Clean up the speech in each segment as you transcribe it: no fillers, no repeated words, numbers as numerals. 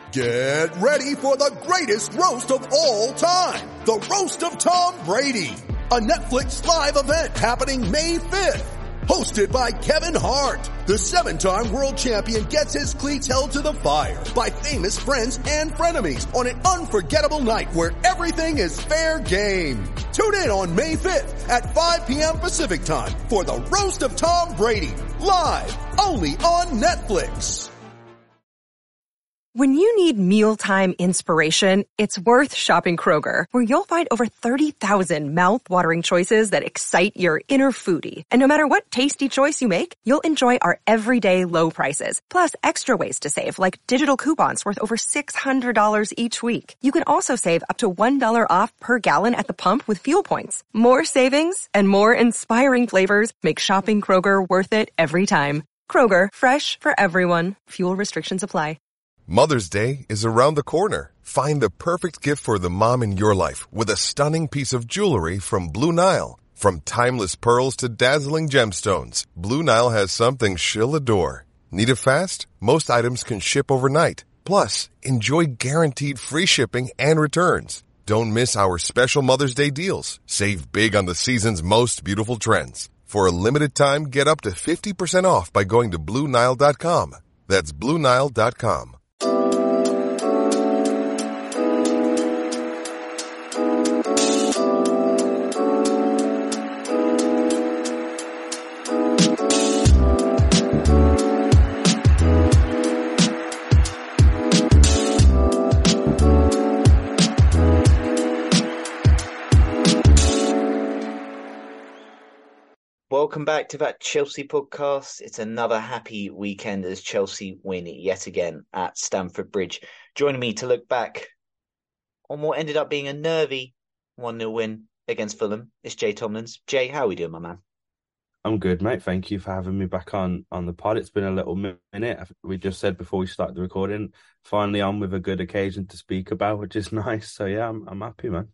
Get ready for the greatest roast of all time. The Roast of Tom Brady. A Netflix live event happening May 5th. Hosted by Kevin Hart. The 7-time world champion gets his cleats held to the fire by famous friends and frenemies on an unforgettable night where everything is fair game. Tune in on May 5th at 5 p.m. Pacific time for the Roast of Tom Brady. Live only on Netflix. When you need mealtime inspiration, it's worth shopping Kroger, where you'll find over 30,000 mouth-watering choices that excite your inner foodie. And no matter what tasty choice you make, you'll enjoy our everyday low prices, plus extra ways to save, like digital coupons worth over $600 each week. You can also save up to $1 off per gallon at the pump with fuel points. More savings and more inspiring flavors make shopping Kroger worth it every time. Kroger, fresh for everyone. Fuel restrictions apply. Mother's Day is around the corner. Find the perfect gift for the mom in your life with a stunning piece of jewelry from Blue Nile. From timeless pearls to dazzling gemstones, Blue Nile has something she'll adore. Need it fast? Most items can ship overnight. Plus, enjoy guaranteed free shipping and returns. Don't miss our special Mother's Day deals. Save big on the season's most beautiful trends. For a limited time, get up to 50% off by going to BlueNile.com. That's BlueNile.com. Welcome back to that Chelsea podcast. It's another happy weekend as Chelsea win yet again at Stamford Bridge. Joining me to look back on what ended up being a nervy 1-0 win against Fulham is Jay Tomlins. Jay, how are we doing, my man? I'm good, mate. Thank you for having me back on the pod. It's been a little minute. We just said before we started the recording, finally on with a good occasion to speak about, which is nice. So yeah, I'm happy, man.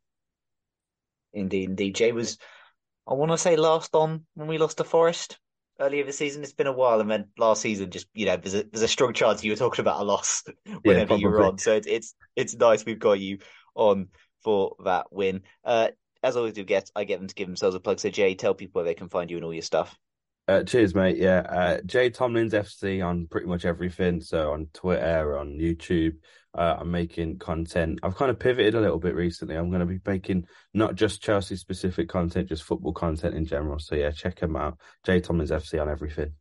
Indeed. Jay was, I want to say, last on when we lost to Forest earlier this season. It's been a while, and then last season, just there's a strong chance you were talking about a loss whenever you were on. So it's nice we've got you on for that win. As always, I get them to give themselves a plug. So Jay, tell people where they can find you and all your stuff. Cheers, mate. Yeah, Jay Tomlins FC on pretty much everything. So on Twitter, on YouTube. I'm making content. I've kind of pivoted a little bit recently. I'm going to be making not just Chelsea-specific content, just football content in general. So yeah, check them out. Jay Tomlins FC on everything.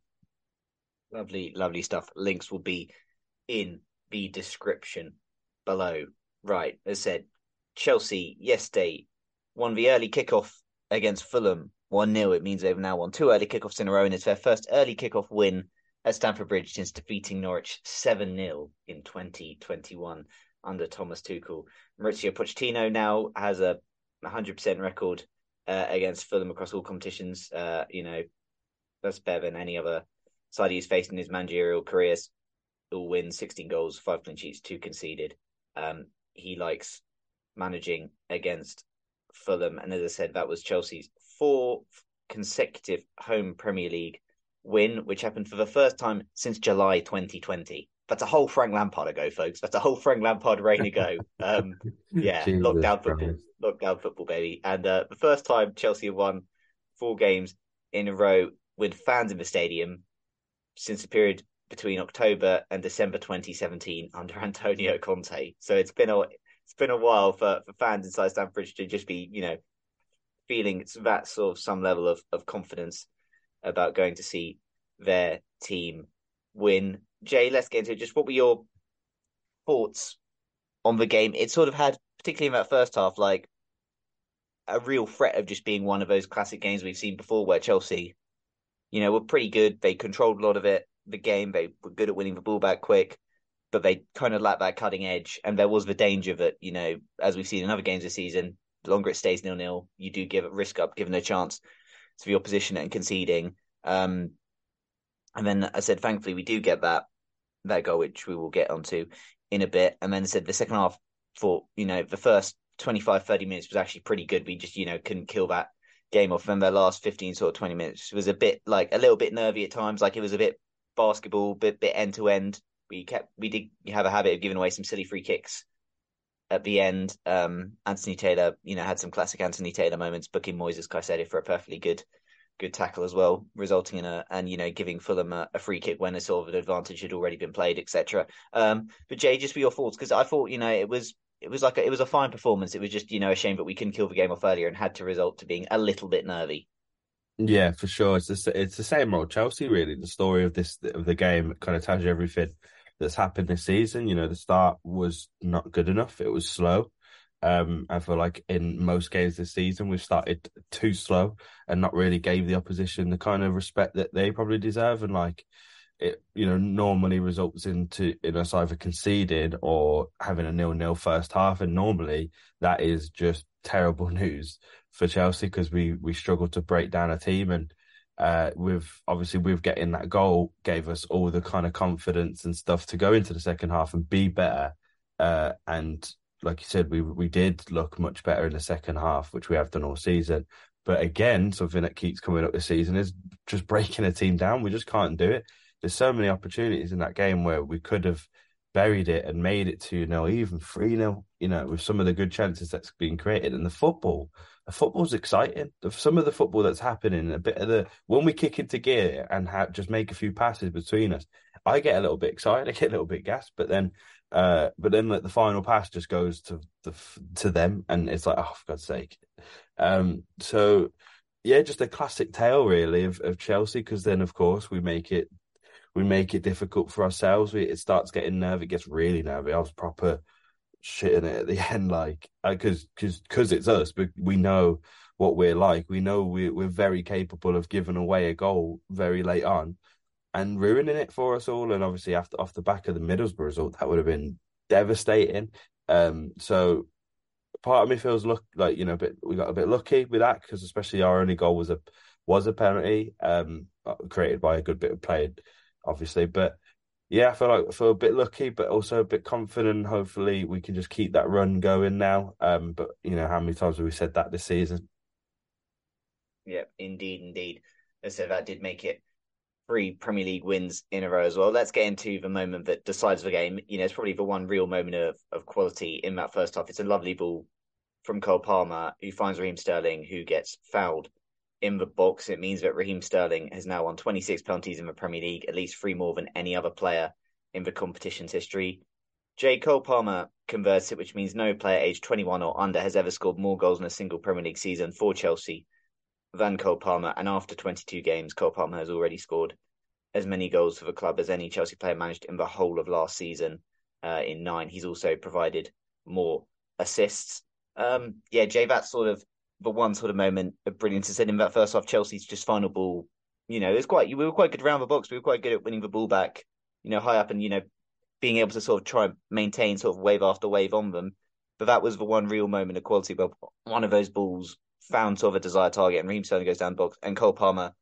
Lovely stuff. Links will be in the description below. Right, as said, Chelsea yesterday won the early kickoff against Fulham 1-0. It means they've now won 2 early kickoffs in a row, and it's their first early kickoff win at Stamford Bridge since defeating Norwich 7-0 in 2021 under Thomas Tuchel. Mauricio Pochettino now has a 100% record against Fulham across all competitions. That's better than any other side he's faced in his managerial careers. All wins, 16 goals, 5 clean sheets, 2 conceded. He likes managing against Fulham, and as I said, that was Chelsea's 4th consecutive home Premier League win, which happened for the first time since July 2020. That's a whole Frank Lampard ago, folks. That's a whole Frank Lampard reign ago. Lockdown football, baby. And the first time Chelsea have won 4 games in a row with fans in the stadium since the period between October and December 2017 under Antonio Conte. So it's been a while for fans inside Stamford Bridge to just be, feeling that sort of some level of confidence about going to see their team win. Jay, let's get into it. Just what were your thoughts on the game? It sort of had, particularly in that first half, like a real threat of just being one of those classic games we've seen before where Chelsea, were pretty good. They controlled a lot of the game. They were good at winning the ball back quick, but they kind of lacked that cutting edge. And there was the danger that, as we've seen in other games this season, the longer it stays 0-0, you do risk up giving a chance to the opposition and conceding. And then I said, thankfully, we do get that goal, which we will get onto in a bit. And then I said the second half for, the first 25, 30 minutes was actually pretty good. We just, couldn't kill that game off. And their last 15 sort of 20 minutes was a little bit nervy at times. Like it was a bit basketball, bit end to end we did have a habit of giving away some silly free kicks at the end. Anthony Taylor, had some classic Anthony Taylor moments, booking Moises Caicedo for a perfectly good tackle as well, resulting in giving Fulham a free kick when a sort of an advantage had already been played, etc. But Jay, just for your thoughts, because I thought it was a fine performance. It was just a shame that we couldn't kill the game off earlier and had to result to being a little bit nervy. Yeah, for sure. It's the same old Chelsea, really. The story of the game kind of tells you everything that's happened this season. The start was not good enough. It was slow. I feel like in most games this season, we've started too slow and not really gave the opposition the kind of respect that they probably deserve. And it, normally results in us either conceding or having a 0-0 first half. And normally that is just terrible news for Chelsea because we struggled to break down a team. And with getting that goal gave us all the kind of confidence and stuff to go into the second half and be better. And like you said, we did look much better in the second half, which we have done all season. But again, something that keeps coming up this season is just breaking a team down. We just can't do it. There's so many opportunities in that game where we could have buried it and made it 2-0, even 3-0, with some of the good chances that's been created. And the football's exciting. Some of the football that's happening, when we kick into gear and just make a few passes between us, I get a little bit excited, I get a little bit gassed, but then the final pass just goes to them, and it's like, oh, for God's sake. So yeah, just a classic tale really of Chelsea, because then of course we make it difficult for ourselves. It starts getting nervy, it gets really nervy. I was proper shitting it at the end, because it's us, but we know what we're like. We know we're very capable of giving away a goal very late on and ruining it for us all. And obviously off the back of the Middlesbrough result, that would have been devastating. So part of me feels we got a bit lucky with that, because especially our only goal was a penalty, created by a good bit of play, obviously. But yeah, I feel a bit lucky, but also a bit confident. Hopefully we can just keep that run going now. But how many times have we said that this season? Yeah, indeed. As I said, that did make it 3 Premier League wins in a row as well. Let's get into the moment that decides the game. It's probably the one real moment of quality in that first half. It's a lovely ball from Cole Palmer, who finds Raheem Sterling, who gets fouled in the box. It means that Raheem Sterling has now won 26 penalties in the Premier League, at least 3 more than any other player in the competition's history. Cole Palmer converts it, which means no player aged 21 or under has ever scored more goals in a single Premier League season for Chelsea than Cole Palmer. And after 22 games, Cole Palmer has already scored as many goals for the club as any Chelsea player managed in the whole of last season, in 9. He's also provided more assists. Jay, that's sort of the one sort of moment of brilliance. I said in that first half, Chelsea's just final ball, we were quite good around the box. We were quite good at winning the ball back, high up, and, being able to sort of try and maintain sort of wave after wave on them. But that was the one real moment of quality where one of those balls found sort of a desired target, and Raheem Sterling goes down the box, and Cole Palmer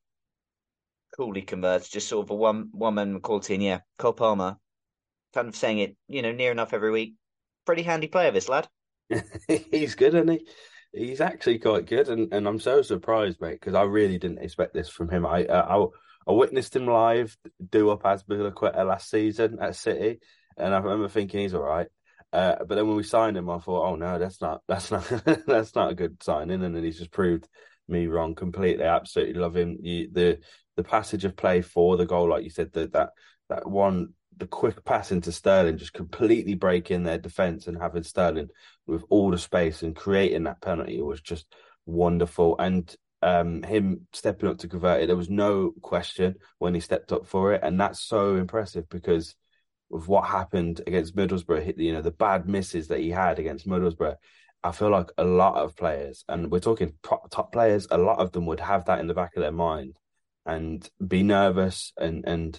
coolly converts, just sort of a one man quality. And yeah, Cole Palmer, kind of saying it, near enough every week. Pretty handy player, this lad. He's good, isn't he? He's actually quite good, and I'm so surprised, mate, because I really didn't expect this from him. I witnessed him live do up Azpilicueta last season at City, and I remember thinking he's all right. But then when we signed him, I thought, oh no, that's not that's not a good signing, and then he's just proved me wrong completely. I absolutely love him. The passage of play for the goal, like you said, that one. The quick pass into Sterling, just completely breaking their defence and having Sterling with all the space and creating that penalty was just wonderful. And him stepping up to convert it, there was no question when he stepped up for it. And that's so impressive because of what happened against Middlesbrough, the bad misses that he had against Middlesbrough. I feel like a lot of players, and we're talking top players, a lot of them would have that in the back of their mind and be nervous, and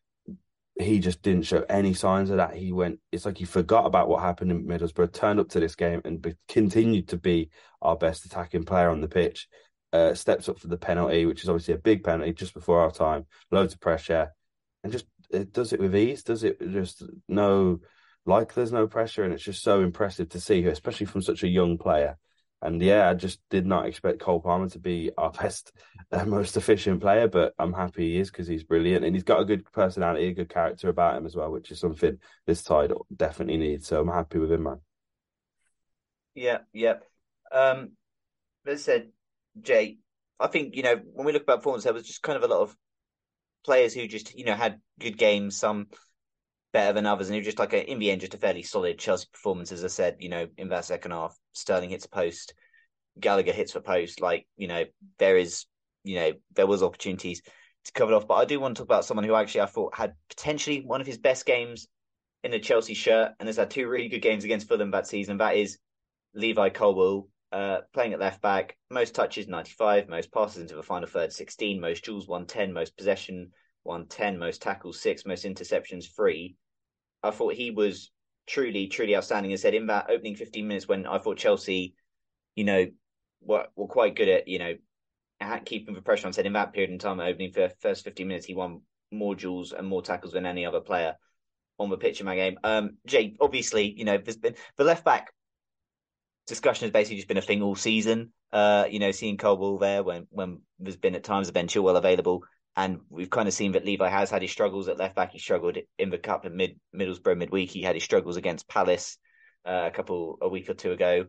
he just didn't show any signs of that. It's like he forgot about what happened in Middlesbrough, turned up to this game and continued to be our best attacking player on the pitch. Steps up for the penalty, which is obviously a big penalty just before our time, loads of pressure, and just it does it with ease. Does it just there's no pressure, and it's just so impressive to see, especially from such a young player. And yeah, I just did not expect Cole Palmer to be our best, most efficient player, but I'm happy he is because he's brilliant and he's got a good personality, a good character about him as well, which is something this side definitely needs. So I'm happy with him, man. Yeah, yeah. As I said, Jay, I think, when we look about performance, there was just kind of a lot of players who just, had good games, some better than others, and it was just like in the end, just a fairly solid Chelsea performance. As I said, in that second half, Sterling hits a post, Gallagher hits for post. There is, there was opportunities to cover it off. But I do want to talk about someone who actually I thought had potentially one of his best games in a Chelsea shirt, and has had two really good games against Fulham that season. That is Levi Colwill, playing at left back, most touches 95, most passes into the final third 16, most duels 110, most possession 110, most tackles 6, most interceptions 3. I thought he was truly, truly outstanding. As I said, in that opening 15 minutes when I thought Chelsea, were quite good at, keeping the pressure on. Said in that period in time, opening for the first 15 minutes, he won more duels and more tackles than any other player on the pitch in my game. Jay, obviously, there's been the left back discussion has basically just been a thing all season. Seeing Colwill there when there's been at times Ben Chilwell available, and we've kind of seen that Levi has had his struggles at left back. He struggled in the cup at Middlesbrough midweek. He had his struggles against Palace a week or two ago.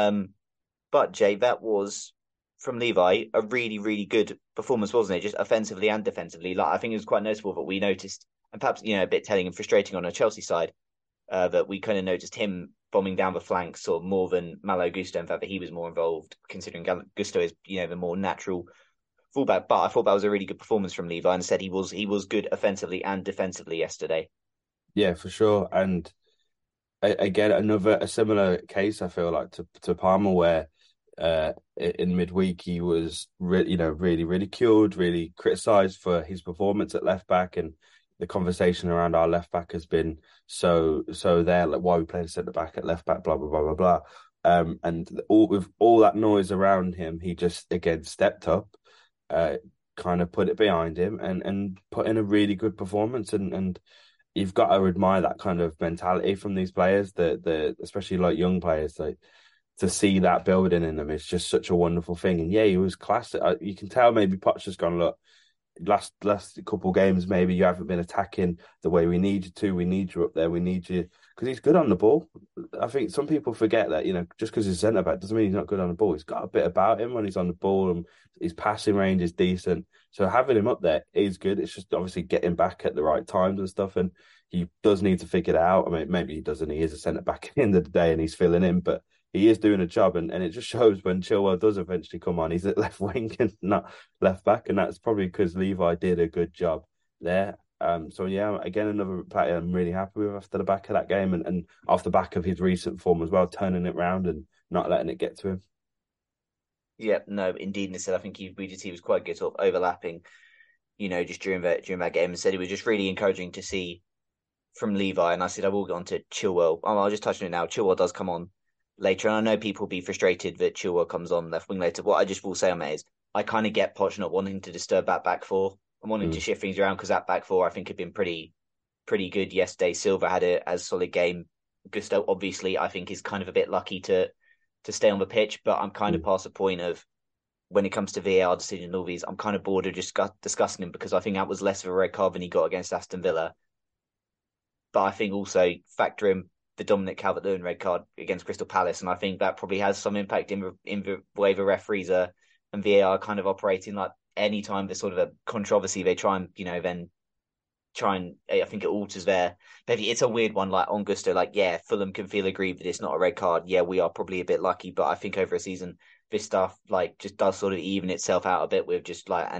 But Jay, that was from Levi a really, really good performance, wasn't it? Just offensively and defensively. I think it was quite noticeable that we noticed, and perhaps a bit telling and frustrating on a Chelsea side, that we kind of noticed him bombing down the flanks or more than Malo Gusto. In fact, that he was more involved, considering Gusto is the more natural fullback. But I thought that was a really good performance from Levi, and said he was good offensively and defensively yesterday. Yeah, for sure. And again, a similar case, I feel like to Palmer, where in midweek he was really ridiculed, really criticised for his performance at left back, and the conversation around our left back has been so there, like why we play the centre back at left back, blah blah blah blah blah. And with all that noise around him, he just again stepped up, kind of put it behind him, and put in a really good performance. And you've got to admire that kind of mentality from these players, the especially like young players, like to see that building in them is just such a wonderful thing. And yeah, he was class. You can tell maybe Poch has gone, look, last couple of games, maybe you haven't been attacking the way we need you to. We need you up there. We need you because he's good on the ball. I think some people forget that, just because he's centre back doesn't mean he's not good on the ball. He's got a bit about him when he's on the ball, and his passing range is decent. So having him up there is good. It's just obviously getting back at the right times and stuff. And he does need to figure it out. I mean, maybe he doesn't. He is a centre back at the end of the day, and he's filling in, but he is doing a job, and it just shows when Chilwell does eventually come on, he's at left wing and not left back, and that's probably because Levi did a good job there. So yeah, again, another player I'm really happy with after the back of that game, and off the back of his recent form as well, turning it round and not letting it get to him. Yeah, no, indeed. And I said, I think he was quite good, sort of overlapping, just during that game, and said it was just really encouraging to see from Levi. And I said, I will get on to Chilwell. I'll just touch on it now. Chilwell does come on later, and I know people will be frustrated that Chilwell comes on left wing later. What I just will say on that is I kind of get Poch not wanting to disturb that back four. I'm wanting to shift things around because that back four I think had been pretty good yesterday. Silva had a solid game. Gusto obviously I think is kind of a bit lucky to stay on the pitch, but I'm kind of past the point of when it comes to VAR decisions and all these, I'm kind of bored of just discussing him because I think that was less of a red card than he got against Aston Villa. But I think also factor in the Dominic Calvert-Lewin red card against Crystal Palace, and I think that probably has some impact in the way the referees and VAR kind of operating. Like any time there's sort of a controversy, they try and I think it alters their. Maybe it's a weird one, like on Gusto, like yeah, Fulham can feel aggrieved that it's not a red card. Yeah, we are probably a bit lucky, but I think over a season this stuff like just does sort of even itself out a bit with just like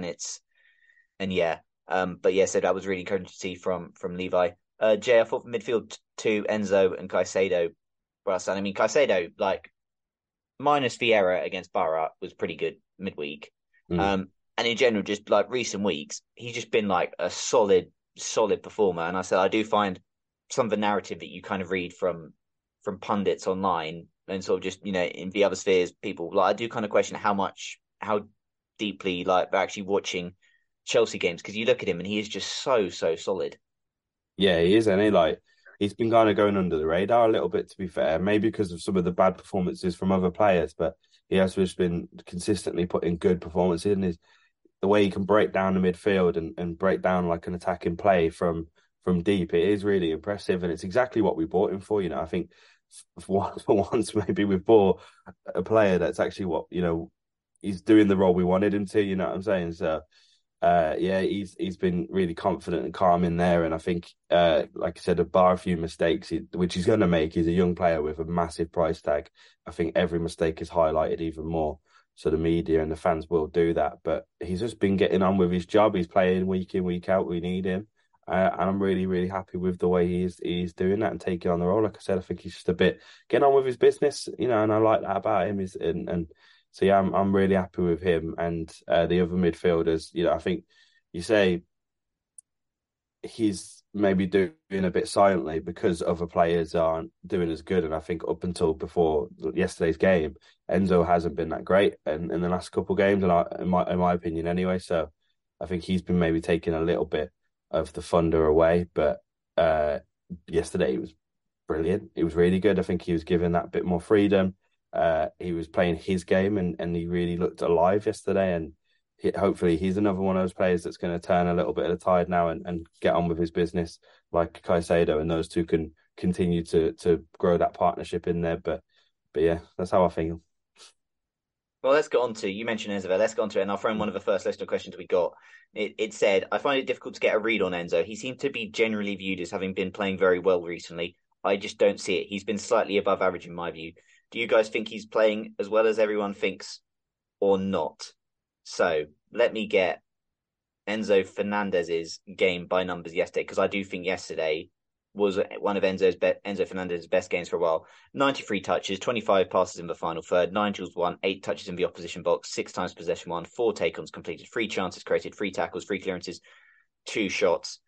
but yeah, so that was really encouraging to see from Levi. Jay, I thought midfield two, Enzo and Caicedo were outstanding. I mean, Caicedo, like, minus Vieira against Barra, was pretty good midweek. And in general, just like recent weeks, he's just been like a solid performer. And I said, I do find some of the narrative that you kind of read from pundits online and sort of just, in the other spheres, people, like, I do kind of question how deeply, like, they're actually watching Chelsea games, because you look at him and he is just so solid. Yeah, he is, and he he's been kind of going under the radar a little bit, to be fair, maybe because of some of the bad performances from other players, but he has just been consistently putting good performances in the way he can break down the midfield and break down like an attacking play from deep. It is really impressive, and it's exactly what we bought him for. I think for once maybe we've bought a player that's actually what he's doing the role we wanted him to. You know what I'm saying? So yeah, he's been really confident and calm in there, and I think like I said, bar a few mistakes, which he's going to make. He's a young player with a massive price tag. I think every mistake is highlighted even more. So the media and the fans will do that. But he's just been getting on with his job. He's playing week in, week out. We need him. And I'm really, really happy with the way he's doing that and taking on the role. Like I said, I think he's just a bit getting on with his business, and I like that about him. So yeah, I'm really happy with him and the other midfielders. I think you say he's maybe doing a bit silently because other players aren't doing as good. And I think up until before yesterday's game, Enzo hasn't been that great in the last couple of games, and in my opinion anyway. So I think he's been maybe taking a little bit of the thunder away. But yesterday he was brilliant. He was really good. I think he was given that bit more freedom. He was playing his game and he really looked alive yesterday. And hopefully he's another one of those players that's going to turn a little bit of the tide now and get on with his business like Caicedo, and those two can continue to grow that partnership in there. But yeah, that's how I feel. Well, let's get on to, you mentioned Enzo, let's get on to it, and I'll throw in one of the first list of questions we got. It said, I find it difficult to get a read on Enzo. He seemed to be generally viewed as having been playing very well recently. I just don't see it. He's been slightly above average in my view. Do you guys think he's playing as well as everyone thinks or not? So let me get Enzo Fernandez's game by numbers yesterday, because I do think yesterday was one of Enzo Fernandez's best games for a while. 93 touches, 25 passes in the final third, 9 duels won, 8 touches in the opposition box, 6 times possession won, 4 take-ons completed, 3 chances created, 3 tackles, 3 clearances, 2 shots.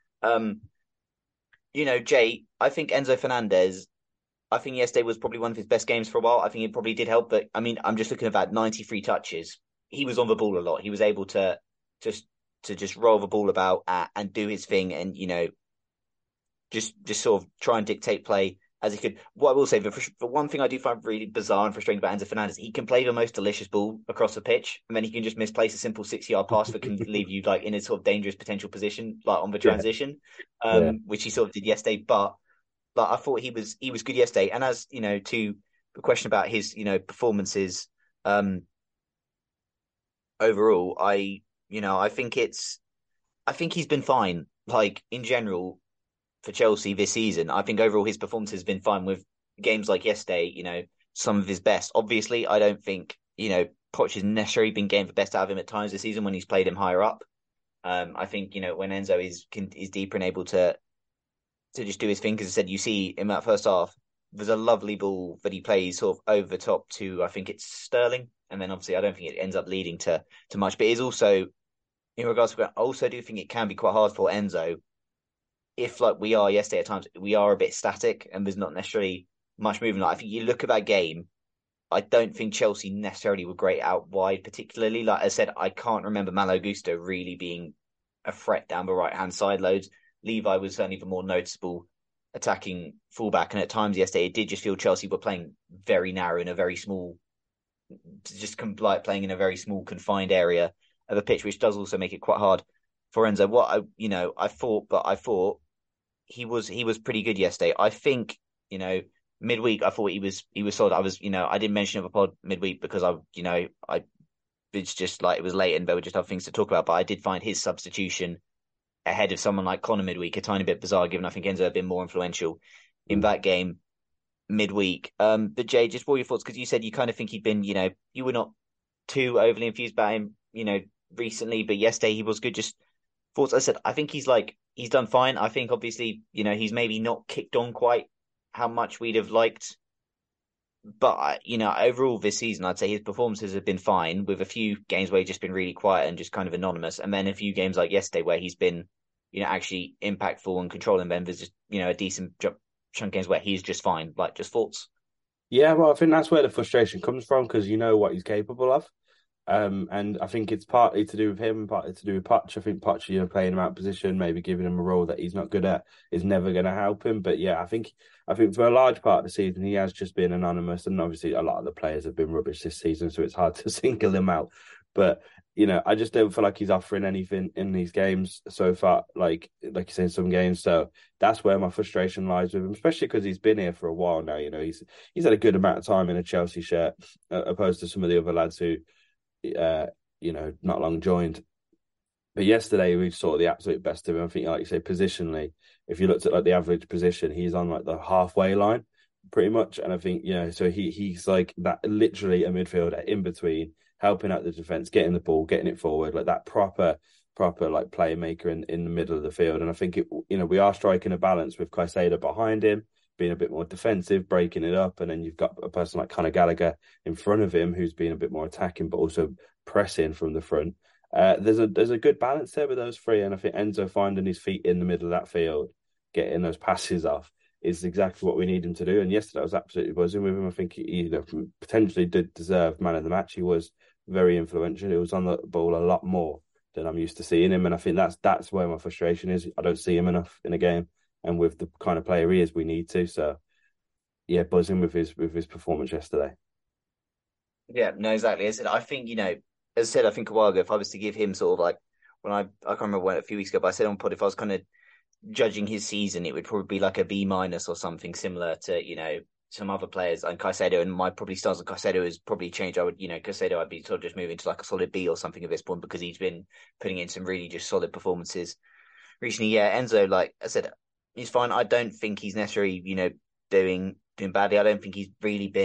Jay, I think Enzo Fernandez, I think yesterday was probably one of his best games for a while. I think it probably did help, but I mean, I'm just looking at that 93 touches. He was on the ball a lot. He was able to just roll the ball about and do his thing, and just sort of try and dictate play as he could. What I will say, the one thing I do find really bizarre and frustrating about Enzo Fernandez, he can play the most delicious ball across the pitch, and then he can just misplace a simple 6-yard pass that can leave you like in a sort of dangerous potential position, like on the transition, which he sort of did yesterday. But I thought he was good yesterday. And as to the question about his performances overall, I think he's been fine. Like in general for Chelsea this season, I think overall his performance has been fine. With games like yesterday, some of his best. Obviously, I don't think Poch has necessarily been getting the best out of him at times this season when he's played him higher up. I think when Enzo is deeper and able to just do his thing, because I said you see in that first half, there's a lovely ball that he plays sort of over the top to, I think it's Sterling, and then obviously I don't think it ends up leading to much. But it is also, in regards to, I also do think it can be quite hard for Enzo if, like we are yesterday at times, we are a bit static and there's not necessarily much movement. Like, I think you look at that game, I don't think Chelsea necessarily were great out wide, particularly. Like I said, I can't remember Malo Gusto really being a threat down the right-hand side loads. Levi was certainly the more noticeable attacking fullback, and at times yesterday it did just feel Chelsea were playing very narrow in a very small, like playing in a very small confined area of a pitch, which does also make it quite hard for Enzo. I thought he was pretty good yesterday. I think midweek I thought he was solid. I didn't mention it on the pod midweek because it's just like it was late and there were just other things to talk about. But I did find his substitution ahead of someone like Connor midweek a tiny bit bizarre, given I think Enzo had been more influential in that game midweek. But Jay, just what were your thoughts? Because you said you kind of think he'd been, you were not too overly enthused about him, recently, but yesterday he was good. Just thoughts. I said, I think he's done fine. I think obviously, he's maybe not kicked on quite how much we'd have liked. But, overall this season, I'd say his performances have been fine, with a few games where he's just been really quiet and just kind of anonymous. And then a few games like yesterday where he's been, actually impactful and controlling them. There's just, a decent chunk of games where he's just fine. Like, just thoughts? Yeah, well, I think that's where the frustration comes from, because you know what he's capable of. And I think it's partly to do with him, partly to do with Poch. I think Poch, playing him out of position, maybe giving him a role that he's not good at, is never going to help him. But yeah, I think for a large part of the season, he has just been anonymous, and obviously a lot of the players have been rubbish this season, so it's hard to single him out. But I just don't feel like he's offering anything in these games so far, like you say, in some games. So that's where my frustration lies with him, especially because he's been here for a while now. He's had a good amount of time in a Chelsea shirt, opposed to some of the other lads who not long joined. But yesterday we saw the absolute best of him. I think, like you say, positionally, if you looked at like the average position, he's on like the halfway line, pretty much. And I think, so he's like that, literally a midfielder in between, helping out the defense, getting the ball, getting it forward, like that proper like playmaker in the middle of the field. And I think we are striking a balance with Caicedo behind him, being a bit more defensive, breaking it up, and then you've got a person like Conor Gallagher in front of him who's being a bit more attacking, but also pressing from the front. There's a good balance there with those three, and I think Enzo finding his feet in the middle of that field, getting those passes off, is exactly what we need him to do. And yesterday I was absolutely buzzing with him. I think he potentially did deserve man of the match. He was very influential. He was on the ball a lot more than I'm used to seeing him, and I think that's where my frustration is. I don't see him enough in a game. And with the kind of player he is, we need to. So, yeah, buzzing with his performance yesterday. Yeah, no, exactly. I think, as I said, I think a while ago, if I was to give him sort of like, when I can't remember when, a few weeks ago, but I said on pod, if I was kind of judging his season, it would probably be like a B- or something similar to, some other players. And Caicedo, and my probably stance on Caicedo has probably changed. I would, Caicedo, I'd be sort of just moving to like a solid B or something at this point, because he's been putting in some really just solid performances recently. Yeah, Enzo, like I said, he's fine. I don't think he's necessarily, doing badly. I don't think he's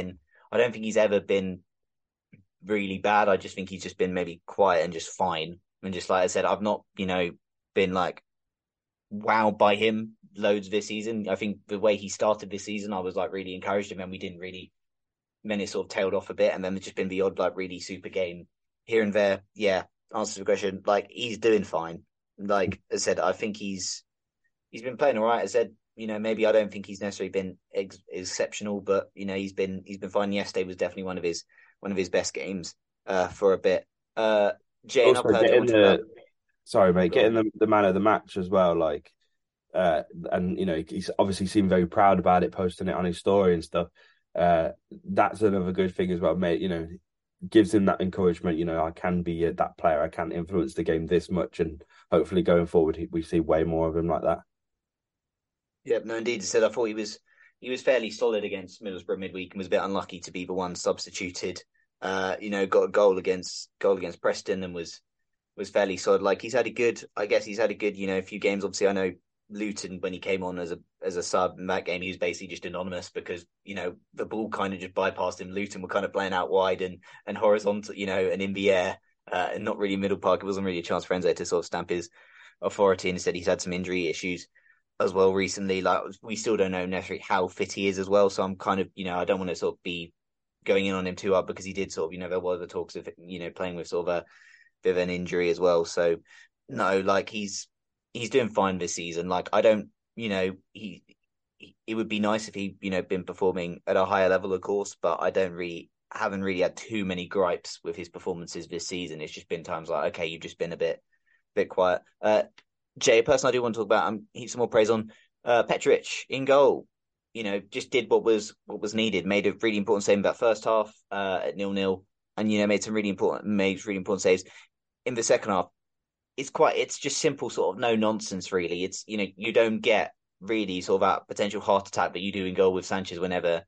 ever been really bad. I just think he's just been maybe quiet and just fine. And just like I said, I've not, been like wowed by him loads this season. I think the way he started this season, I was like really encouraged him, and we didn't really. Then it sort of tailed off a bit, and then there's just been the odd like really super game here and there. Yeah, answer to the question, like he's doing fine. Like I said, I think he's been playing all right. I said, maybe I don't think he's necessarily been exceptional, but he's been fine. Yesterday was definitely one of his best games for a bit. Jay, also getting the man of the match as well, like, and he's obviously seemed very proud about it, posting it on his story and stuff. That's another good thing as well, mate. Gives him that encouragement. I can be that player. I can influence the game this much, and hopefully going forward, we see way more of him like that. Yeah, no, indeed. I said I thought he was fairly solid against Middlesbrough midweek, and was a bit unlucky to be the one substituted. Got a goal against Preston, and was fairly solid. Like he's had a good few games. Obviously, I know Luton, when he came on as a sub in that game, he was basically just anonymous because the ball kind of just bypassed him. Luton were kind of playing out wide and horizontal, and in the air, and not really middle park. It wasn't really a chance for Enzo to sort of stamp his authority. And instead, he's had some injury issues as well recently. Like we still don't know necessarily how fit he is as well. So I'm kind of, I don't want to sort of be going in on him too hard, because he did sort of, there were the talks of, playing with sort of a bit of an injury as well. So no, like he's doing fine this season. Like I don't, it would be nice if he, been performing at a higher level, of course, but I haven't really had too many gripes with his performances this season. It's just been times like, okay, you've just been a bit quiet. Jay, a person I do want to talk about, heap some more praise on, Petrovic in goal. Just did what was needed. Made a really important save in that first half at 0-0, and made really important saves in the second half. It's just simple, sort of no nonsense, really. It's you don't get really sort of that potential heart attack that you do in goal with Sanchez whenever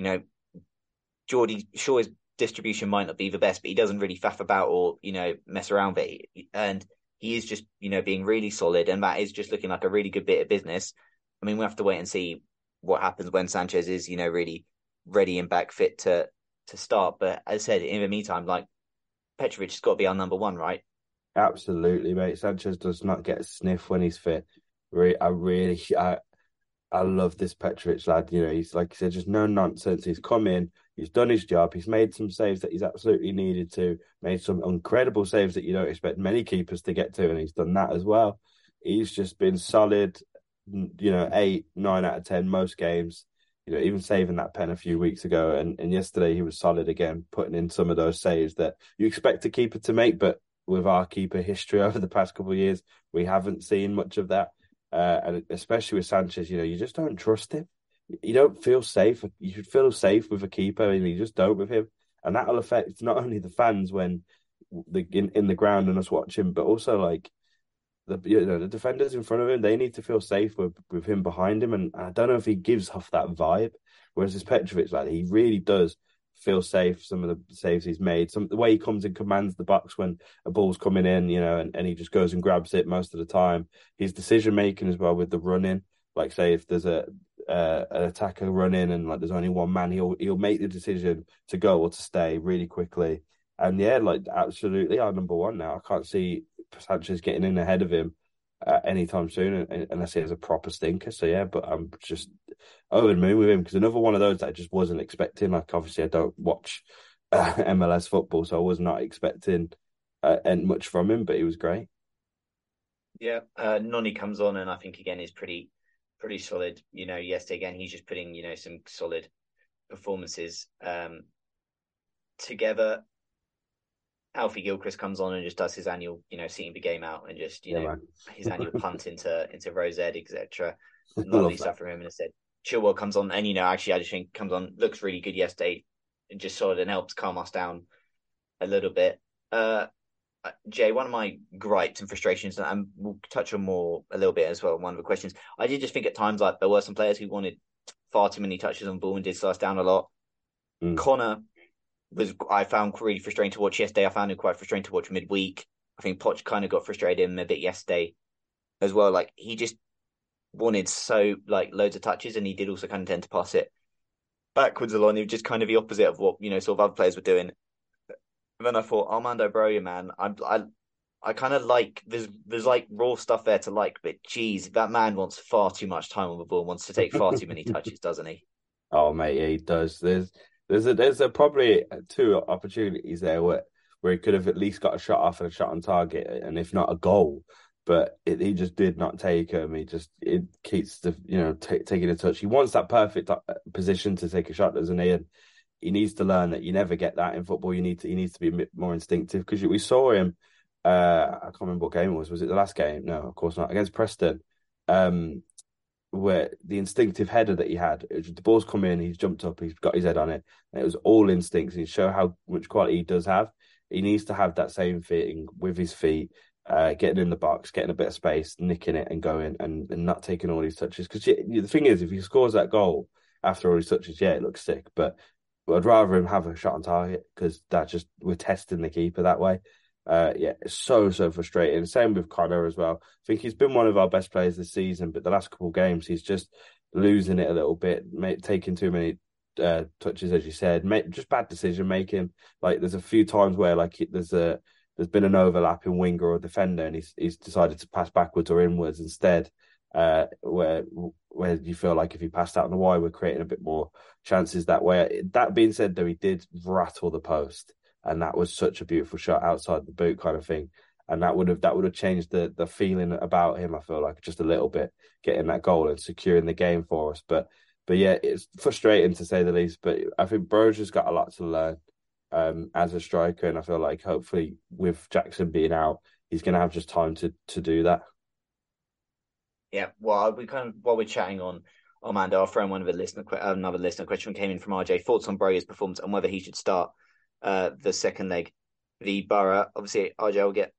Geordie, sure, his distribution might not be the best, but he doesn't really faff about or mess around with it, and he is just being really solid, and that is just looking like a really good bit of business. I mean, we have to wait and see what happens when Sanchez is really ready and back fit to start. But as I said, in the meantime, like Petrovic has got to be our number one, right? Absolutely, mate. Sanchez does not get a sniff when he's fit. I love this Petrovic lad. He's, like you said, just no nonsense. He's come in, he's done his job, he's made some saves that he's absolutely needed to, made some incredible saves that you don't expect many keepers to get to, and he's done that as well. He's just been solid, 8, 9 out of 10 most games. even saving that pen a few weeks ago, and yesterday he was solid again, putting in some of those saves that you expect a keeper to make, but with our keeper history over the past couple of years, we haven't seen much of that. And especially with Sanchez, you just don't trust him. You don't feel safe. You should feel safe with a keeper, and you just don't with him. And that'll affect not only the fans when in the ground and us watching, but also like the defenders in front of him. They need to feel safe with him behind him. And I don't know if he gives off that vibe. Whereas this Petrovic, like, he really does feel safe. Some of the saves he's made, the way he comes and commands the box when a ball's coming in, and he just goes and grabs it most of the time. His decision making as well with the running, like say if there's an attacker running and like there's only one man, he'll make the decision to go or to stay really quickly. And yeah, like absolutely our number one now. I can't see Sanchez getting in ahead of him anytime soon, unless he has a proper stinker. So yeah, but I'm just over the moon with him because another one of those that I just wasn't expecting. Like obviously I don't watch MLS football, so I was not expecting and much from him, but he was great. Yeah, Noni comes on and I think again is pretty solid. Yesterday again he's just putting some solid performances together. Alfie Gilchrist comes on and just does his annual, seeing the game out and just, his annual punt into Rose Ed, etc. Lovely stuff from him. And instead, Chilwell comes on and, actually I just think comes on, looks really good yesterday and just solid and helps calm us down a little bit. Jay, one of my gripes and frustrations, and we'll touch on more a little bit as well, one of the questions, I did just think at times like there were some players who wanted far too many touches on ball and did slow us down a lot. Connor I found really frustrating to watch yesterday. I found him quite frustrating to watch midweek. I think Poch kind of got frustrated him a bit yesterday as well. Like he just wanted loads of touches, and he did also kind of tend to pass it backwards a lot. And he was just kind of the opposite of what sort of other players were doing. And then I thought Armando Broja, man, I kind of like there's like raw stuff there to like, but geez, that man wants far too much time on the ball, wants to take far too many touches, doesn't he? Oh mate, yeah, he does. There's probably two opportunities there where he could have at least got a shot off and a shot on target, and if not a goal. But he just did not take him. It keeps taking a touch. He wants that perfect position to take a shot, doesn't he? And he needs to learn that you needs to get that in football. He needs to be a bit more instinctive because we saw him. I can't remember what game it was. Was it the last game? No, of course not. Against Preston. Where the instinctive header that he had, the ball's come in, he's jumped up, he's got his head on it, and it was all instincts. And show how much quality he does have. He needs to have that same feeling with his feet, getting in the box, getting a bit of space, nicking it, and going, and not taking all these touches. Because the thing is, if he scores that goal after all these touches, yeah, it looks sick. But I'd rather him have a shot on target because we're testing the keeper that way. Yeah, it's so frustrating. Same with Connor as well. I think he's been one of our best players this season, but the last couple of games he's just losing it a little bit, taking too many touches, as you said, just bad decision making. Like there's a few times where like there's been an overlapping winger or defender, and he's decided to pass backwards or inwards instead. Where you feel like if he passed out on the wide, we're creating a bit more chances that way. That being said, though, he did rattle the post. And that was such a beautiful shot outside the boot kind of thing. And that would have changed the feeling about him, I feel like, just a little bit, getting that goal and securing the game for us. But yeah, it's frustrating to say the least. But I think Broja's got a lot to learn as a striker. And I feel like hopefully with Jackson being out, he's going to have just time to do that. Yeah, well, while we're chatting on Armando, I'll throw in another listener question came in from RJ. Thoughts on Broja's performance and whether he should start the second leg, the Borough. Obviously, RJ will get,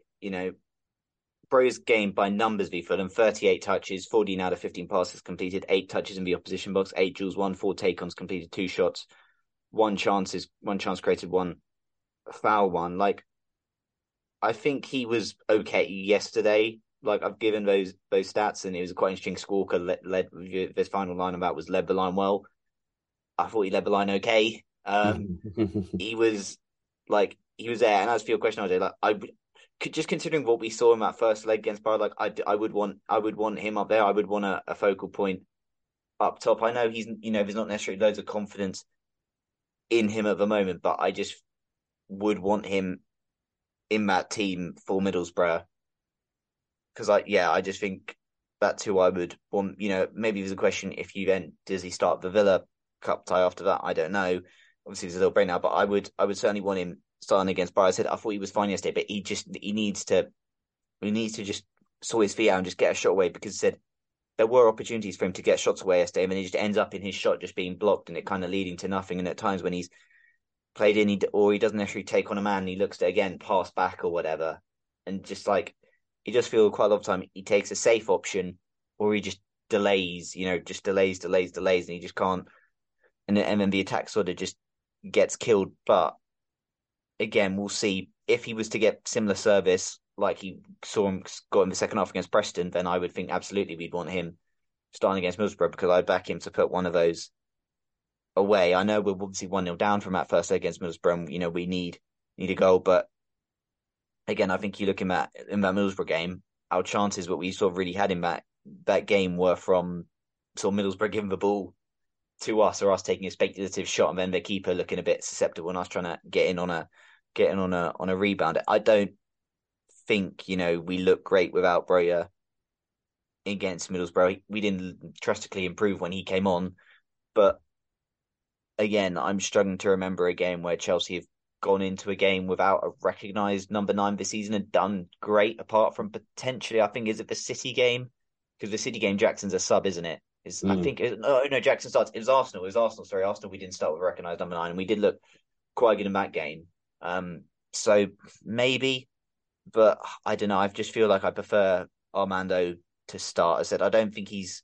Broja's game by numbers v Fulham, 38 touches, 14 out of 15 passes completed, 8 touches in the opposition box, 8 duels, 1, 4 take-ons completed, 2 shots, 1 chance created, 1 foul, 1. Like, I think he was okay yesterday. Like, I've given those stats, and it was quite interesting. Squawker led this final line about was led the line well. I thought he led the line okay. He was there, and as for your question, RJ, like I could just considering what we saw in that first leg against Borough, like I would want him up there. I would want a focal point up top. I know he's there's not necessarily loads of confidence in him at the moment, but I just would want him in that team for Middlesbrough because I just think that's who I would want. Maybe there's a question if you then does he start the Villa Cup tie after that? I don't know. Obviously, there's a little break now, but I would certainly want him starting against Brighton. I said I thought he was fine yesterday, but he needs to just sort his feet out and just get a shot away, because he said there were opportunities for him to get shots away yesterday, and then he just ends up in his shot just being blocked and it kind of leading to nothing. And at times when he's played in, or he doesn't necessarily take on a man, and he looks to again pass back or whatever, and just like you just feel quite a lot of time he takes a safe option, or he just delays, just delays, and he just can't, and then the attack sort of just gets killed. But again, we'll see if he was to get similar service like he got in the second half against Preston, then I would think absolutely we'd want him starting against Middlesbrough, because I'd back him to put one of those away. I know we're obviously 1-0 down from that first day against Middlesbrough. We need a goal, but again, I think you look in that Middlesbrough game, our chances what we sort of really had in that game were from sort of Middlesbrough giving the ball to us, or us taking a speculative shot, and then the keeper looking a bit susceptible and us trying to get in on a rebound. I don't think we look great without Broja against Middlesbrough. We didn't drastically improve when he came on, but again, I'm struggling to remember a game where Chelsea have gone into a game without a recognised number 9 this season and done great, apart from potentially, I think, is it the City game? Because the City game, Jackson's a sub, isn't it? I think no, Jackson starts. It was Arsenal. Sorry, Arsenal. We didn't start with a recognised number 9, and we did look quite good in that game. So maybe, but I don't know. I just feel like I prefer Armando to start. I said I don't think he's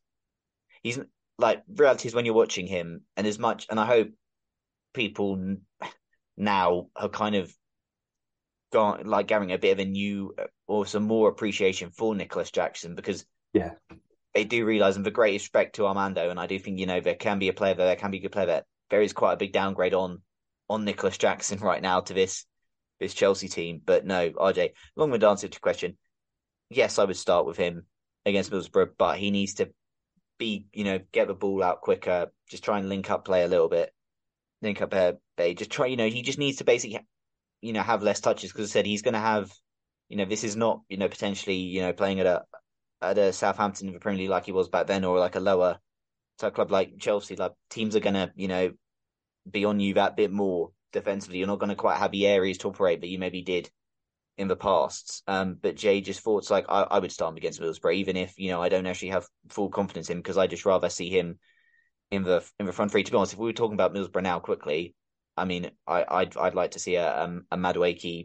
like, reality is when you're watching him, and as much, and I hope people now have kind of gone like gathering a bit of a new or some more appreciation for Nicholas Jackson, because they do realise, and the greatest respect to Armando, and I do think there can be a player there can be a good player there. There is quite a big downgrade on Nicholas Jackson right now to this Chelsea team. But no, RJ, long-winded answer to your question. Yes, I would start with him against Middlesbrough, but he needs to be, get the ball out quicker, just try and link up play a little bit, link up play, just try, he just needs to basically, have less touches, because I said he's going to have, this is not, potentially, playing at a Southampton in the Premier League like he was back then, or like a lower type club like Chelsea. Like, teams are going to, be on you that bit more defensively. You're not going to quite have the areas to operate that you maybe did in the past. But Jay just thought, like, I would start him against Middlesbrough, even if I don't actually have full confidence in him, because I just rather see him in the front three. To be honest, if we were talking about Middlesbrough now quickly, I mean, I'd like to see a Madueke,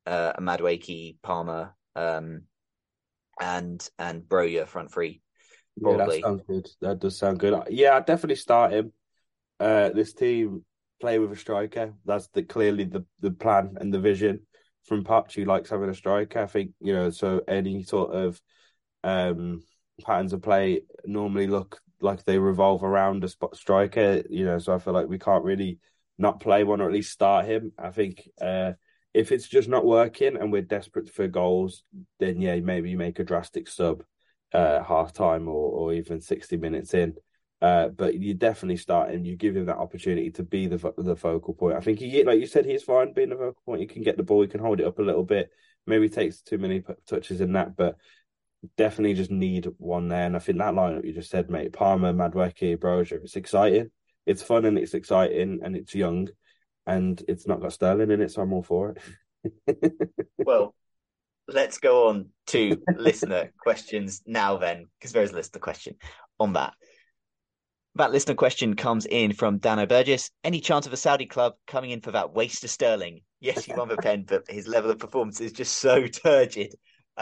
Palmer, and Broja front three. Probably. Yeah, that sounds good. That does sound good. Yeah, I'd definitely start him. This team play with a striker. That's clearly the plan and the vision from Poch. He likes having a striker. I think, so any sort of patterns of play normally look like they revolve around a spot striker, so I feel like we can't really not play one, or at least start him. I think if it's just not working and we're desperate for goals, then yeah, maybe you make a drastic sub half time or even 60 minutes in. But you definitely start him. You give him that opportunity to be the focal point. I think he, like you said, he's fine being the focal point. He can get the ball, he can hold it up a little bit. Maybe takes too many touches in that, but definitely just need one there. And I think that lineup you just said, mate, Palmer, Madueke, Broja, it's exciting. It's fun and it's exciting and it's young, and it's not got Sterling in it, so I'm all for it. Well, let's go on to listener questions now then, because there's a listener question on that. That listener question comes in from Dano Burgess. Any chance of a Saudi club coming in for that waste of Sterling? Yes, he won the pen, but his level of performance is just so turgid.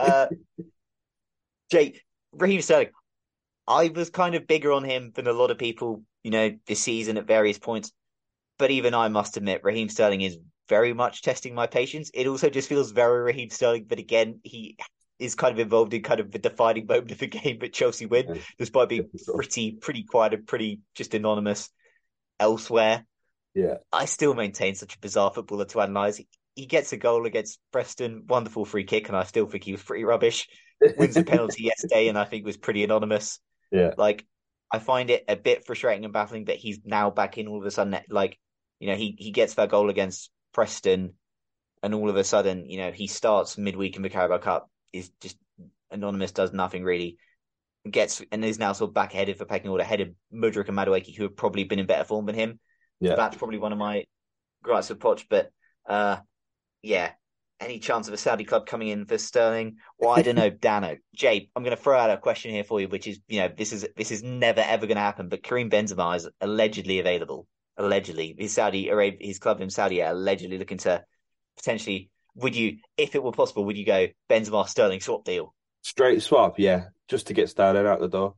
Jay, Raheem Sterling, I was kind of bigger on him than a lot of people, this season at various points. But even I must admit, Raheem Sterling is very much testing my patience. It also just feels very Raheem Sterling, but again, he is kind of involved in kind of the defining moment of the game that Chelsea win, despite being pretty quiet and pretty just anonymous elsewhere. Yeah, I still maintain such a bizarre footballer to analyse. He gets a goal against Preston, wonderful free kick, and I still think he was pretty rubbish. Wins the penalty yesterday, and I think was pretty anonymous. Yeah, like, I find it a bit frustrating and baffling that he's now back in all of a sudden. Like, he gets that goal against Preston, and all of a sudden, he starts midweek in the Carabao Cup, is just anonymous, does nothing really. gets and is now sort of back ahead of the pecking order, ahead of Mudryk and Madueke, who have probably been in better form than him. So Yeah. that's probably one of my gripes with Poch. But yeah, any chance of a Saudi club coming in for Sterling? Well, I don't know, Dano. Jay, I'm going to throw out a question here for you, which is, this is never ever going to happen. But Karim Benzema is allegedly available. Allegedly, his club in Saudi are allegedly looking to potentially. Would you, if it were possible, would you go Benzema Sterling swap deal? Straight swap, yeah, just to get Sterling out the door.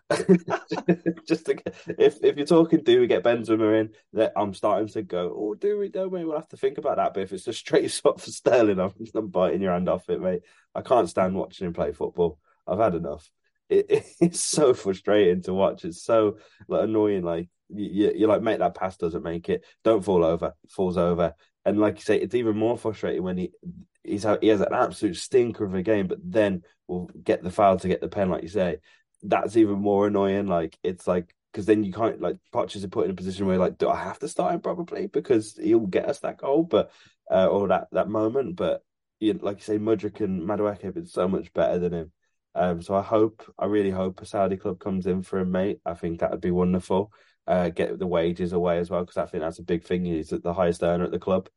Just to get, if you're talking, do we get Benzema in? That I'm starting to go, oh, do we? Don't we? We'll have to think about that. But if it's a straight swap for Sterling, I'm biting your hand off it, mate. I can't stand watching him play football. I've had enough. It's so frustrating to watch. It's so annoying. Like you're like, mate, that pass doesn't make it. Don't fall over. Falls over. And like you say, it's even more frustrating when he has an absolute stinker of a game, but then will get the foul to get the pen, like you say. That's even more annoying. Like it's like because then you can't like Poch is put in a position where like, do I have to start him probably because he'll get us that goal, but or that moment. But like you say, Mudryk and Madueke have been so much better than him. So I really hope a Saudi club comes in for him, mate. I think that would be wonderful. Get the wages away as well because I think that's a big thing. He's the highest earner at the club.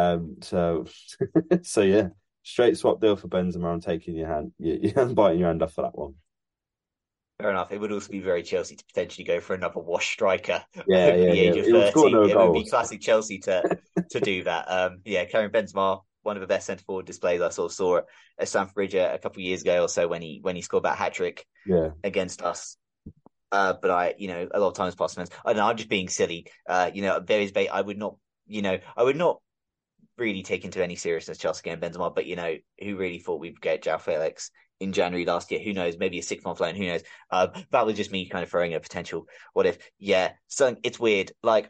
So so yeah, straight swap deal for Benzema. I'm taking your hand. I'm biting your hand off for that one. Fair enough. It would also be very Chelsea to potentially go for another wash striker Yeah, over yeah, the yeah. age of He will score 30. no It would be goals. classic Chelsea to do that. Yeah, Karim Benzema, one of the best centre forward displays I saw at Stamford Bridge a couple of years ago or so when he scored that hat trick Yeah. against us. But a lot of times past events, I don't know, I'm just being silly. There is I would not, I would not really take into any seriousness Chelsea game Benzema, but who really thought we'd get João Felix in January last year? Who knows? Maybe a 6 month loan. Who knows? That was just me kind of throwing a potential what if. Yeah, so it's weird. Like,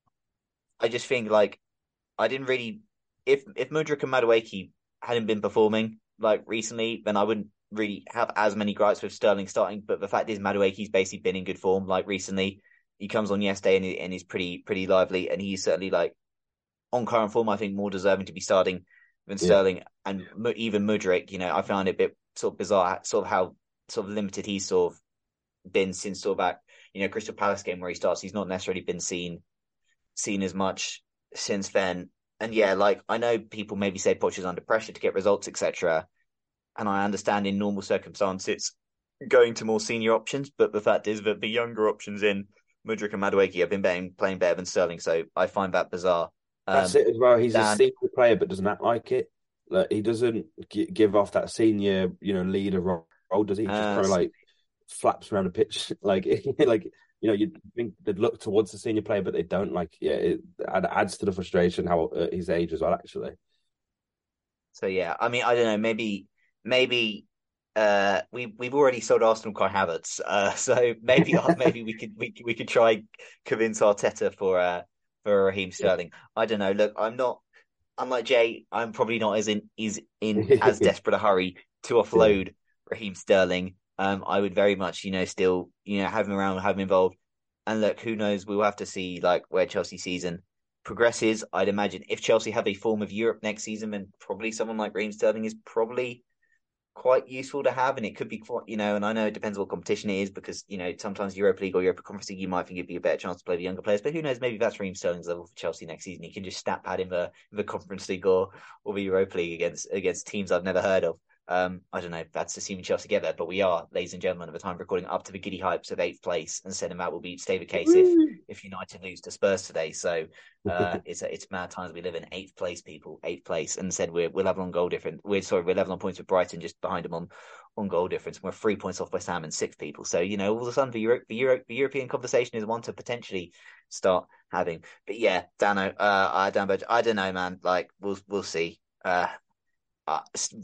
I just think like I didn't really if Mudryk and Madueke hadn't been performing like recently, then I wouldn't really have as many gripes with Sterling starting. But the fact is, Madueke's basically been in good form. Like recently, he comes on yesterday and he's pretty lively, and he's certainly like on current form. I think more deserving to be starting than Yeah. Sterling and even Mudryk. I found it a bit sort of bizarre, sort of how sort of limited he's sort of been since sort of back, Crystal Palace game where he starts. He's not necessarily been seen as much since then. And yeah, like I know people maybe say Poch is under pressure to get results, etc. And I understand in normal circumstances going to more senior options, but the fact is that the younger options in Mudryk and Madueke have been playing better than Sterling, so I find that bizarre. That's it as well. He's a Dan, senior player, but doesn't act like it. Like he doesn't give off that senior, leader role, does he? He just kind of like flaps around the pitch, like you'd think they'd look towards the senior player, but they don't. Like, yeah, it adds to the frustration how his age as well, actually. So yeah, I mean, I don't know, maybe we've already sold Arsenal Kai Havertz, so maybe we could try convince Arteta for Raheem Sterling. I don't know. Look, I'm like Jay. I'm probably not as as desperate a hurry to offload Raheem Sterling. I would very much, still, have him around, have him involved. And look, who knows? We'll have to see like where Chelsea season progresses. I'd imagine if Chelsea have a form of Europe next season, then probably someone like Raheem Sterling is probably quite useful to have, and it could be quite, and I know it depends what competition it is because, sometimes Europa League or Europa Conference League, you might think it'd be a better chance to play the younger players, but who knows, maybe that's Raheem Sterling's level for Chelsea next season. He can just stat pad in the Conference League or the Europa League against teams I've never heard of. I don't know, that's assuming Chelsea get there, but we are, ladies and gentlemen, at the time of recording, up to the giddy hypes of 8th place, and saying that will stay the case if United lose to Spurs today. So it's mad times we live in. 8th place, people, 8th place, and said we're level on goal difference. We're level on points with Brighton, just behind them on goal difference. We're 3 points off West Ham and 6th, people. So all of a sudden the European conversation is one to potentially start having. But yeah, Dano, I don't know, man. Like we'll see. I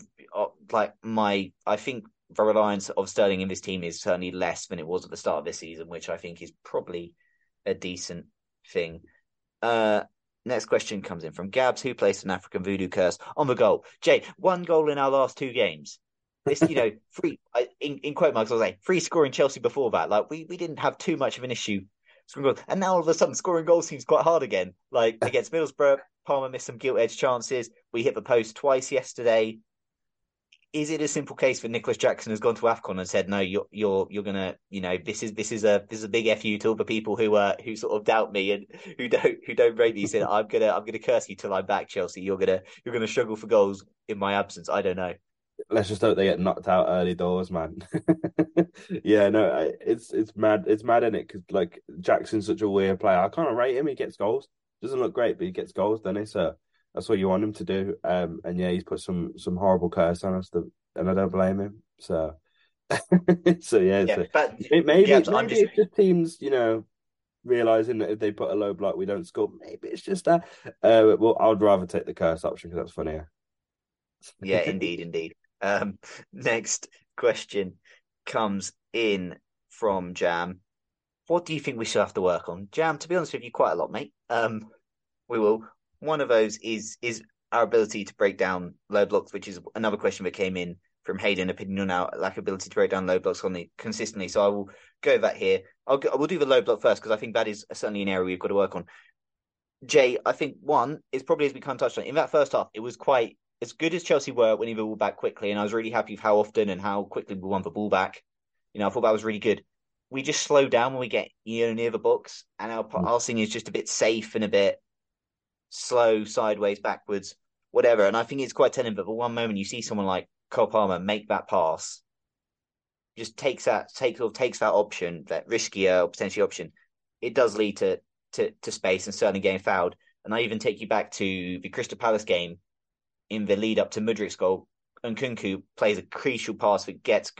think the reliance of Sterling in this team is certainly less than it was at the start of this season, which I think is probably a decent thing. Next question comes in from Gabs, who placed an African voodoo curse on the goal. Jay, 1 goal in our last 2 games. This, free in quote marks, I was like free scoring Chelsea before that. Like we didn't have too much of an issue scoring goals, and now all of a sudden scoring goals seems quite hard again. Like against Middlesbrough, Palmer missed some gilt-edged chances. We hit the post twice yesterday. is it a simple case for Nicholas Jackson has gone to AFCON and said, no, you're gonna, this is a big FU to all the people who sort of doubt me and who don't rate me. Said I'm gonna curse you till I'm back, Chelsea. You're gonna struggle for goals in my absence. I don't know. Let's just hope they get knocked out early doors, man. Yeah, no, it's mad. It's mad, isn't it? Because like Jackson's such a weird player. I can't rate him. He gets goals. Doesn't look great, but he gets goals, doesn't he? So that's what you want him to do. And yeah, he's put some horrible curse on us, and I don't blame him. So, so yeah, Yeah, but maybe yeah, it's just teams, realizing that if they put a low block, we don't score. Maybe it's just that. Well, I'd rather take the curse option because that's funnier. Yeah, indeed. Next question comes in from Jam. What do you think we should have to work on? Jam, to be honest with you, quite a lot, mate. We will. One of those is our ability to break down low blocks, which is another question that came in from Hayden, opinion on our lack of ability to break down low blocks consistently. So I will go that here. We'll do the low block first because I think that is certainly an area we've got to work on. Jay, I think one is probably, as we kind of touched on, in that first half, it was quite as good as Chelsea were winning the ball back quickly, and I was really happy with how often and how quickly we won the ball back. I thought that was really good. We just slow down when we get near the box, and our passing is just a bit safe and a bit slow, sideways, backwards, whatever. And I think it's quite telling. But for one moment, you see someone like Cole Palmer make that pass, just takes that option, that riskier or potentially option. It does lead to space and certainly getting fouled. And I even take you back to the Crystal Palace game in the lead up to Mudryk's goal. And Nkunku plays a crucial pass that gets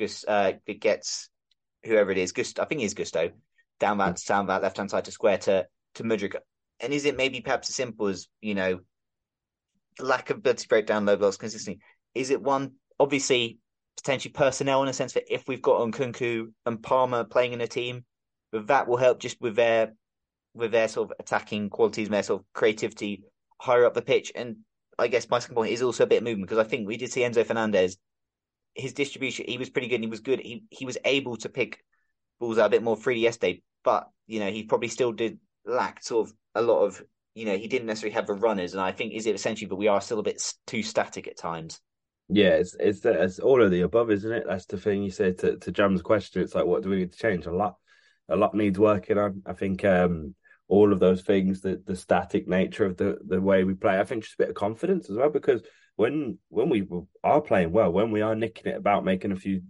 whoever it is, I think it is Gusto, down that left hand side to square to Mudryk. And is it maybe perhaps as simple as, the lack of ability to break down low blocks consistently? Is it one, obviously, potentially personnel in a sense that if we've got Nkunku and Palmer playing in a team, that will help just with their sort of attacking qualities and their sort of creativity higher up the pitch. And I guess my second point is also a bit of movement because I think we did see Enzo Fernandez, his distribution, he was pretty good and he was good. He was able to pick balls out a bit more freely yesterday, but, he probably still did lack sort of a lot of, he didn't necessarily have the runners. And I think, is it essentially, but we are still a bit too static at times. Yeah, it's all of the above, isn't it? That's the thing you say to Jam's question. It's like, what do we need to change? A lot needs working on. I think all of those things, the static nature of the way we play, I think just a bit of confidence as well. Because when we are playing well, when we are nicking it about, making a few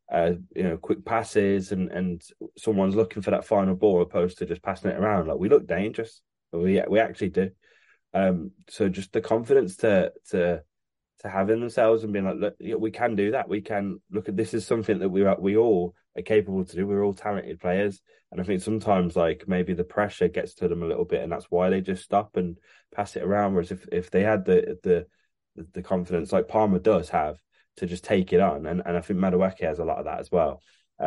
quick passes and someone's looking for that final ball opposed to just passing it around, like we look dangerous. We actually do. So just the confidence to have in themselves and being like, look, we can do that. We can look at this is something that we all are capable to do. We're all talented players, and I think sometimes like maybe the pressure gets to them a little bit, and that's why they just stop and pass it around. Whereas if they had the confidence like Palmer does have to just take it on, and I think Madueke has a lot of that as well.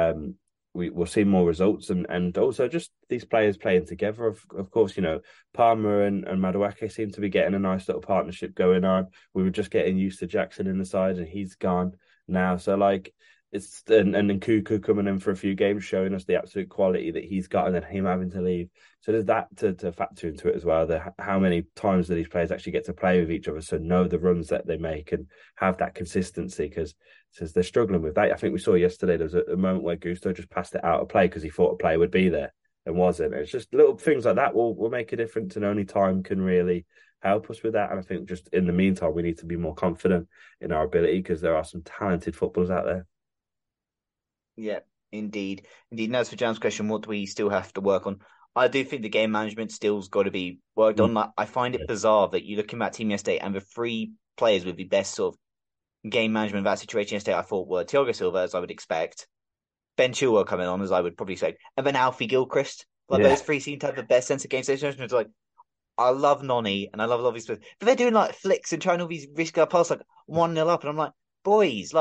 We'll see more results and also just these players playing together. Of course, Palmer and Madueke seem to be getting a nice little partnership going on. We were just getting used to Jackson in the side and he's gone now. So like it's and Nkunku coming in for a few games showing us the absolute quality that he's got and then him having to leave. So there's that to factor into it as well. How many times do these players actually get to play with each other, so know the runs that they make and have that consistency, because they're struggling with that. I think we saw yesterday there was a moment where Gusto just passed it out of play because he thought a player would be there and wasn't. It's just little things like that will make a difference, and only time can really help us with that. And I think just in the meantime, we need to be more confident in our ability because there are some talented footballers out there. Yeah, indeed. Now, for Jam's question, what do we still have to work on? I do think the game management still's got to be worked on. I find it bizarre that you look at that team yesterday and the three players with the best sort of game management of that situation yesterday, I thought were Thiago Silva, as I would expect, Ben Chilwell coming on, as I would probably say, and then Alfie Gilchrist. Those three seem to have the best sense of game situation. It's like, I love Noni and I love Lovie Smith, but they're doing like flicks and trying all these risky passes, like 1-0 up, and I'm like, boys,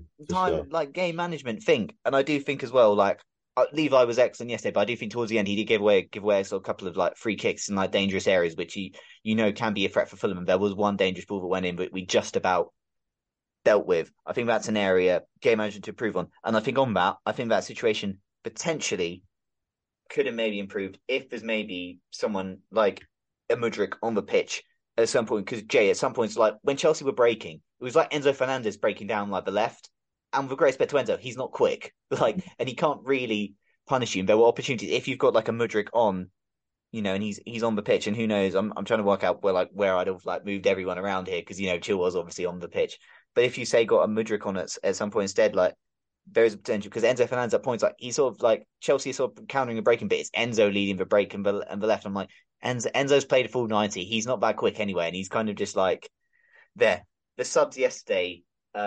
game management, think. And I do think as well, like Levi was excellent yesterday, but I do think towards the end he did give away a couple of like free kicks in like dangerous areas, which he can be a threat for Fulham. And there was one dangerous ball that went in, but we just about dealt with. I think that's an area game management to improve on. And I think on that, that situation potentially could have maybe improved if there's maybe someone like a Mudryk on the pitch at some point. Because Jay, at some points, like when Chelsea were breaking, was like Enzo Fernandez breaking down like the left. And with great respect to Enzo, he's not quick. Like, and he can't really punish you. And there were opportunities if you've got like a Mudryk on, and he's on the pitch, and who knows? I'm trying to work out where I'd have like moved everyone around here because Chilwell's obviously on the pitch. But if you say got a Mudryk on at some point instead, like there is a potential because Enzo Fernandez at points like he's sort of like Chelsea is sort of countering a breaking, but it's Enzo leading the break and the left. I'm like Enzo's played a full 90. He's not that quick anyway, and he's kind of just like there. The subs yesterday.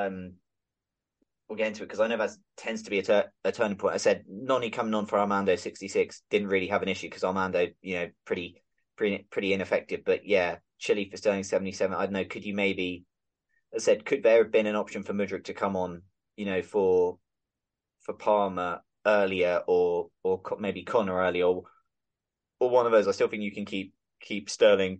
We'll get into it because I know that tends to be a turning point. I said Noni coming on for Armando 66 didn't really have an issue because Armando, pretty ineffective. But yeah, Chile for Sterling 77. I don't know. Could you maybe? I said, could there have been an option for Mudryk to come on? For Palmer earlier, or maybe Connor earlier, or one of those. I still think you can keep Sterling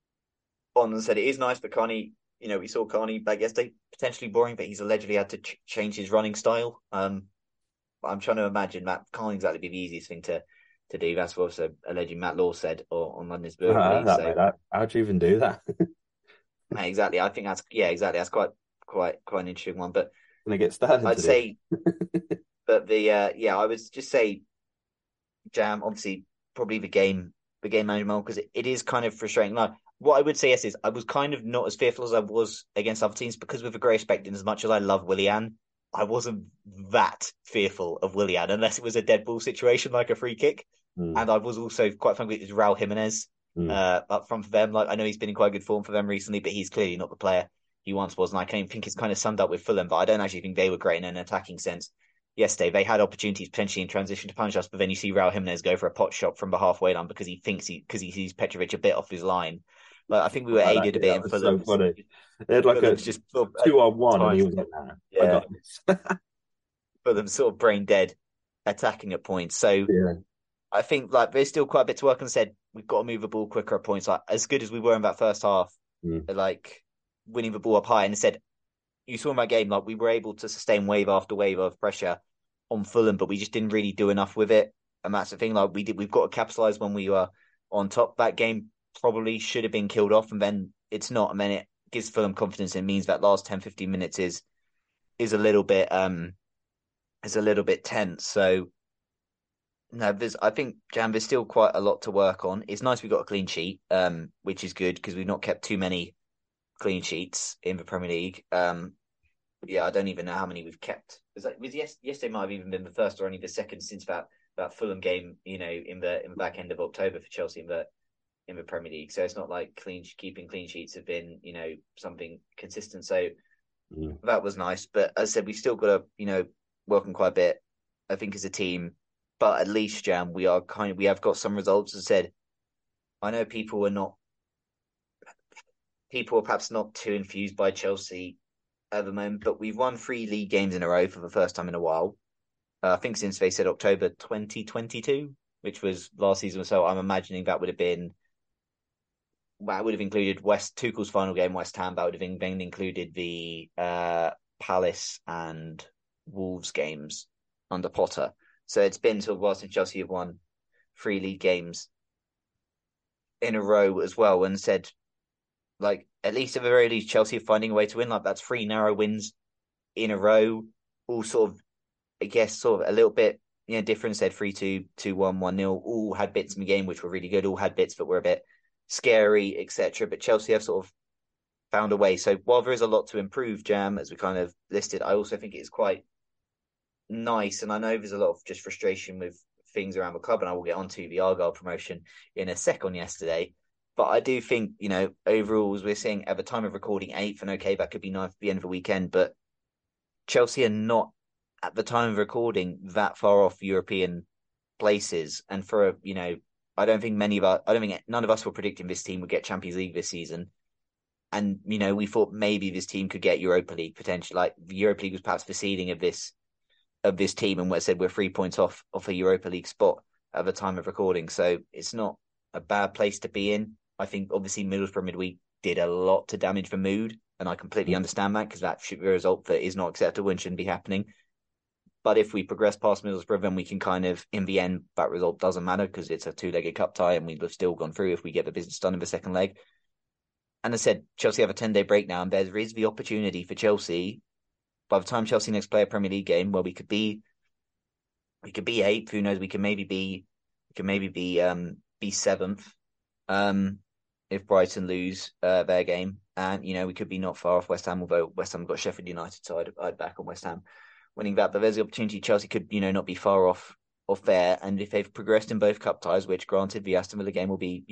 on. And said it is nice for Connie. We saw Carney back yesterday, potentially boring, but he's allegedly had to change his running style. I'm trying to imagine that can't exactly be the easiest thing to do. That's what also allegedly Matt Law said on London's Burger League. How'd you even do that? Exactly. I think that's quite an interesting one. But when I get started, I'd say, but I would just say, Jam, obviously, probably the game management because it is kind of frustrating. Like, what I would say is I was kind of not as fearful as I was against other teams because with a great respect, and as much as I love Willian, I wasn't that fearful of Willian unless it was a dead ball situation like a free kick. And I was also quite frankly, it was Raul Jimenez up front for them. Like I know he's been in quite good form for them recently, but he's clearly not the player he once was. And I can think it's kind of summed up with Fulham, but I don't actually think they were great in an attacking sense. Yesterday, they had opportunities potentially in transition to punish us, but then you see Raul Jimenez go for a pot shot from the halfway line because he sees Petrovic a bit off his line. Like I think we were aided a bit in Fulham. So funny. They had like a just 2-on-1 and he was like, nah, I got this. Fulham sort of brain dead attacking at points. So I think like there's still quite a bit to work on. Said we've got to move the ball quicker at points. Like as good as we were in that first half, like winning the ball up high. And said you saw in that game, like we were able to sustain wave after wave of pressure on Fulham, but we just didn't really do enough with it. And that's the thing. Like we've got to capitalize when we were on top. That game probably should have been killed off, and then it's not. And then it gives Fulham confidence. And means that last 10-15 minutes is a little bit tense. So no, I think Jam, there's still quite a lot to work on. It's nice we got a clean sheet, which is good because we've not kept too many clean sheets in the Premier League. I don't even know how many we've kept. Yesterday might have even been the first or only the second since that Fulham game, in the back end of October for Chelsea in the Premier League. So it's not like keeping clean sheets have been, something consistent. So that was nice. But as I said, we still got to, work on quite a bit, I think, as a team. But at least, Jam, we have got some results. As I said, I know people are perhaps not too infused by Chelsea at the moment, but we've won 3 league games in a row for the first time in a while. I think since they said October 2022, which was last season or so. I'm imagining that would have included Tuchel's final game, West Ham. That would have been included the Palace and Wolves games under Potter. So it's been sort of while since Chelsea have won 3 league games in a row as well, and said, like, at least at the very least, Chelsea are finding a way to win. Like, that's 3 narrow wins in a row, all sort of, I guess, sort of a little bit, different. Said 3-2, 2-1, 1-0, all had bits in the game which were really good, all had bits that were a bit scary, etc. But Chelsea have sort of found a way. So while there is a lot to improve, Jam, as we kind of listed, I also think it is quite nice, and I know there's a lot of just frustration with things around the club, and I will get onto the Argyle promotion in a sec on yesterday. But I do think, overall, as we're seeing at the time of recording 8th, and okay, that could be 9th at the end of the weekend, but Chelsea are not, at the time of recording, that far off European places. And for, I don't think none of us were predicting this team would get Champions League this season. And, we thought maybe this team could get Europa League potential. Like, the Europa League was perhaps the seeding of this team, and we're 3 points off a Europa League spot at the time of recording. So it's not a bad place to be in. I think obviously Middlesbrough midweek did a lot to damage the mood, and I completely understand that because that should be a result that is not acceptable and shouldn't be happening. But if we progress past Middlesbrough, then we can kind of, in the end, that result doesn't matter because it's a 2-legged cup tie and we'd have still gone through if we get the business done in the second leg. and I said Chelsea have a 10-day break now, and there is the opportunity for Chelsea by the time Chelsea next play a Premier League game where we could be eighth. Who knows? We can maybe be seventh. If Brighton lose their game, and we could be not far off West Ham, although West Ham got Sheffield United, so I'd back on West Ham winning that. But there's the opportunity Chelsea could not be far off there, and if they've progressed in both cup ties, which granted the Aston Villa game will be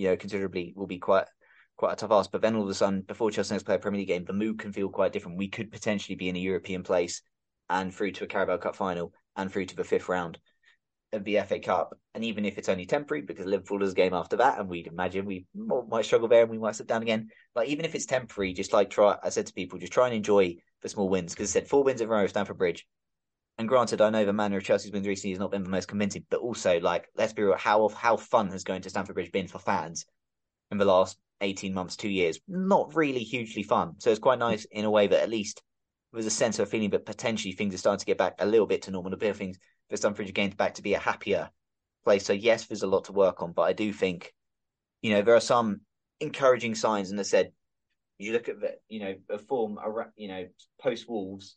quite a tough ask, but then all of a sudden before Chelsea next play a Premier League game, the mood can feel quite different. We could potentially be in a European place and through to a Carabao Cup final and through to the fifth round of the FA Cup. And even if it's only temporary, because Liverpool does a game after that, and we'd imagine we might struggle there and we might sit down again. Like, even if it's temporary, just like I said to people, just try and enjoy the small wins. Because I said 4 wins in a row at Stamford Bridge. And granted, I know the manner of Chelsea's wins recently has not been the most convincing, but also, like, let's be real, how fun has going to Stamford Bridge been for fans in the last 18 months, 2 years? Not really hugely fun. So it's quite nice in a way that at least there's a sense of a feeling that potentially things are starting to get back a little bit to normal. A bit of things for Stamford Bridge gained back to be a happier place. So yes, there's a lot to work on, but I do think, there are some encouraging signs. And I said, you look at the, a form, post Wolves,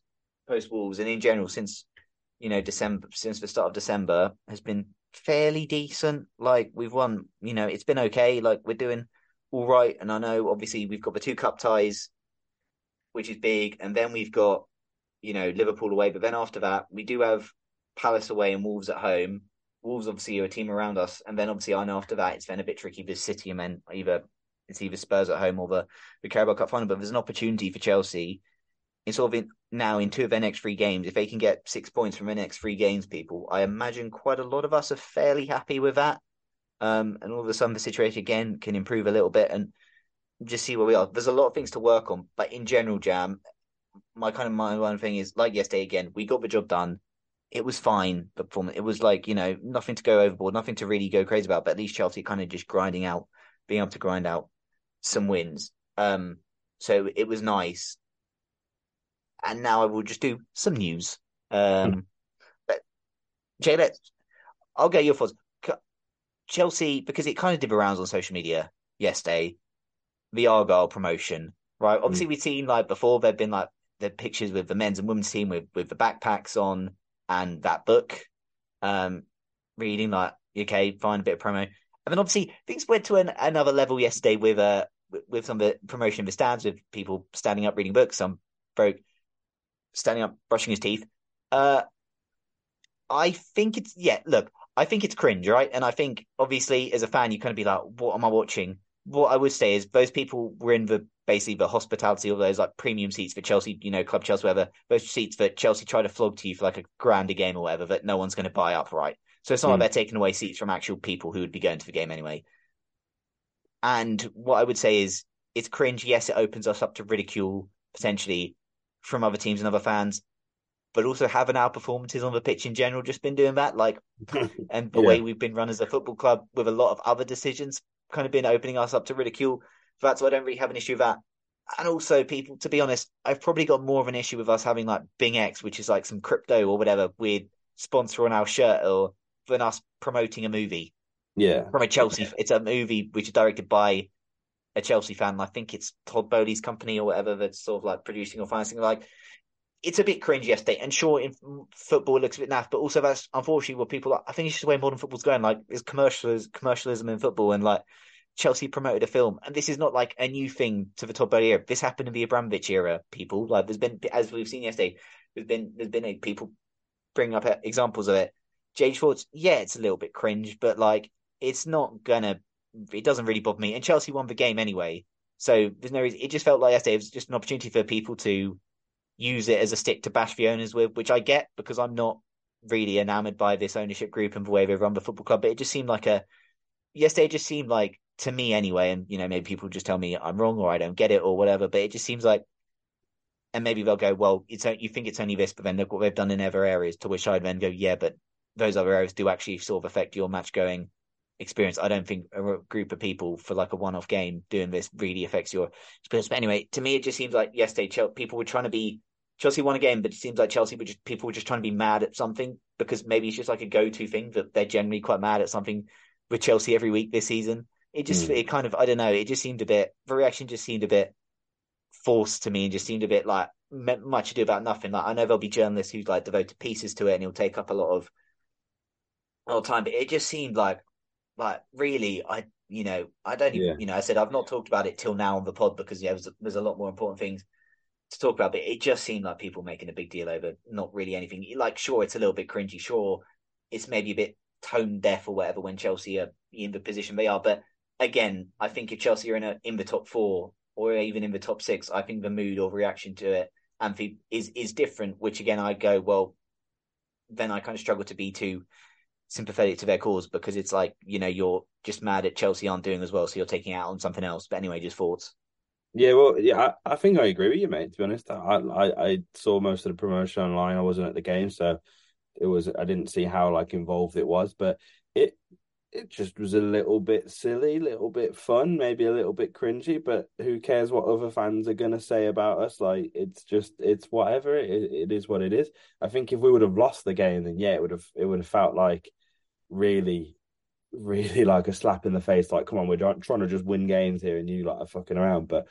and in general since December, since the start of December, has been fairly decent. Like, we've won, it's been okay. Like, we're doing all right. And I know obviously we've got the 2 cup ties, which is big, and then we've got Liverpool away. But then after that, we do have Palace away and Wolves at home. Wolves obviously are a team around us, and then obviously I know after that it's then a bit tricky with City, and then either Spurs at home or the Carabao Cup final. But there's an opportunity for Chelsea in now in 2 of their next 3 games. If they can get 6 points from their next 3 games, people, I imagine quite a lot of us are fairly happy with that. And all of a sudden the situation again can improve a little bit and just see where we are. There's a lot of things to work on, but in general, Jam, my one thing is, like yesterday again, we got the job done. It was fine. The performance, it was like, nothing to go overboard, nothing to really go crazy about, but at least Chelsea kind of just being able to grind out some wins. So it was nice. And now I will just do some news. But Jay, I'll get your thoughts. Chelsea, because it kind of did the rounds on social media yesterday, the Argyle promotion, right? Obviously, we've seen, like, before, there've been like the pictures with the men's and women's team with the backpacks on and that book, reading, like, okay, fine, a bit of promo. And then obviously things went to another level yesterday with some of the promotion of the stands, with people standing up reading books, some broke standing up brushing his teeth. I think it's cringe, right? And I think obviously as a fan you kind of be like, what am I watching? What I would say is those people were in basically the hospitality of those like premium seats for Chelsea, Club Chelsea, whatever, those seats that Chelsea try to flog to you for like a grand a game or whatever that no one's going to buy up, right? So it's not like they're taking away seats from actual people who would be going to the game anyway. And what I would say is it's cringe. Yes, it opens us up to ridicule potentially from other teams and other fans, but also having our performances on the pitch in general just been doing that, like, and the way we've been run as a football club with a lot of other decisions kind of been opening us up to ridicule. That's why I don't really have an issue with that. And also, people, to be honest, I've probably got more of an issue with us having like Bing X, which is like some crypto or whatever weird sponsor on our shirt, or than us promoting a movie. Yeah, from a Chelsea. It's a movie which is directed by a Chelsea fan. I think it's Todd Bowley's company or whatever that's sort of like producing or financing. Like, it's a bit cringe yesterday. And sure, in football it looks a bit naff, but also that's unfortunately what people. I think it's just the way modern football's going. Like, there's commercialism in football, and like Chelsea promoted a film, and this is not like a new thing to the Todd Bowley era. This happened in the Abramovich era. People, like, there's been, as we've seen yesterday, there's been people bring up examples of it. Jade Schwartz, yeah, it's a little bit cringe, but like, it's not gonna. It doesn't really bother me. And Chelsea won the game anyway, so there's no reason. It just felt like yesterday it was just an opportunity for people to use it as a stick to bash the owners with, which I get, because I'm not really enamored by this ownership group and the way they run the football club. But it just seemed like yesterday just seemed like, to me anyway, and maybe people just tell me I'm wrong or I don't get it or whatever, but it just seems like, and maybe they'll go, well, you think it's only this, but then look what they've done in other areas, to which I'd then go, yeah, but those other areas do actually sort of affect your match going experience. I don't think a group of people for like a one-off game doing this really affects your experience. But anyway, to me, it just seems like yesterday people were trying to be, Chelsea won a game, but it seems like people were just trying to be mad at something, because maybe it's just like a go-to thing that they're generally quite mad at something with Chelsea every week this season. it kind of, I don't know, it just seemed a bit, the reaction just seemed a bit forced to me and just seemed a bit like much ado about nothing. Like I know there'll be journalists who like devoted pieces to it and he'll take up a lot of time, but it just seemed like really, I don't even, Yeah. I said I've not talked about it till now on the pod because there's a lot more important things to talk about, but it just seemed like people making a big deal over not really anything. Like, sure, it's a little bit cringy. Sure, it's maybe a bit tone deaf or whatever when Chelsea are in the position they are. But again, I think if Chelsea are in the top four or even in the top six, I think the mood or reaction to it is different. Which again, I go, well, then I kind of struggle to be too sympathetic to their cause because it's like, you're just mad at Chelsea aren't doing as well, so you're taking it out on something else. But anyway, just thoughts. Yeah, well, yeah, I think I agree with you, mate. To be honest, I saw most of the promotion online. I wasn't at the game, so I didn't see how like involved it was, but it it just was a little bit silly, a little bit fun, maybe a little bit cringy. But who cares what other fans are gonna say about us? Like it's whatever. It is what it is. I think if we would have lost the game, then yeah, it would have felt like really really like a slap in the face. Like, come on, we're trying to just win games here, and you like are fucking around. But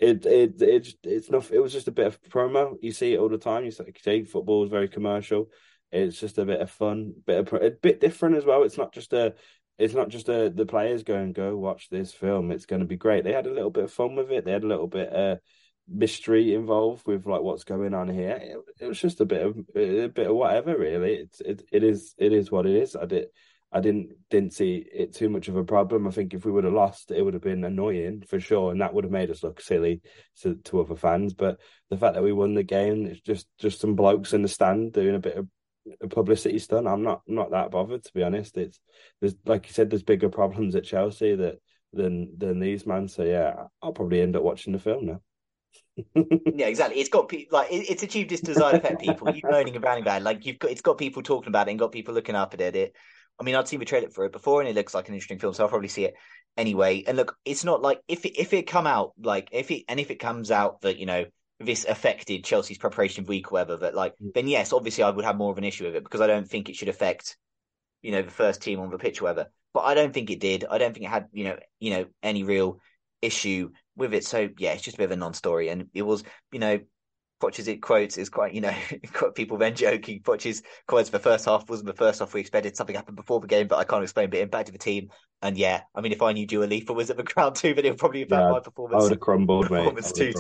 it's not. It was just a bit of promo. You see it all the time. You say football is very commercial. It's just a bit of fun, a bit different as well. It's not just the players go watch this film. It's going to be great. They had a little bit of fun with it. They had a little bit mystery involved with like what's going on here. It was just a bit of whatever really. It is what it is. I didn't see it too much of a problem. I think if we would have lost, it would have been annoying for sure, and that would have made us look silly to other fans. But the fact that we won the game, it's just some blokes in the stand doing a bit of publicity stunt. I'm not that bothered, to be honest. There's like you said, there's bigger problems at Chelsea than these man. So yeah, I'll probably end up watching the film now. Yeah, exactly. It's got people like it's achieved its desired effect. People, you moaning and ranting about it, like it's got people talking about it and got people looking up at it. I mean, I'd seen the trailer for it before, and it looks like an interesting film, so I'll probably see it anyway. And look, it's not like if it come out like if it comes out that this affected Chelsea's preparation week or whatever, that like then yes, obviously I would have more of an issue with it because I don't think it should affect the first team on the pitch or whatever. But I don't think it did. I don't think it had any real issue with it. So yeah, it's just a bit of a non-story, and it was Poch's it quotes is quite, people then joking. Poch's quotes the first half wasn't the first half we expected. Something happened before the game, but I can't explain. But it impacted the team, and yeah, I mean, if I knew Dua Lipa was at the ground too, then it would probably impact my performance. I would have crumbled, mate. Too,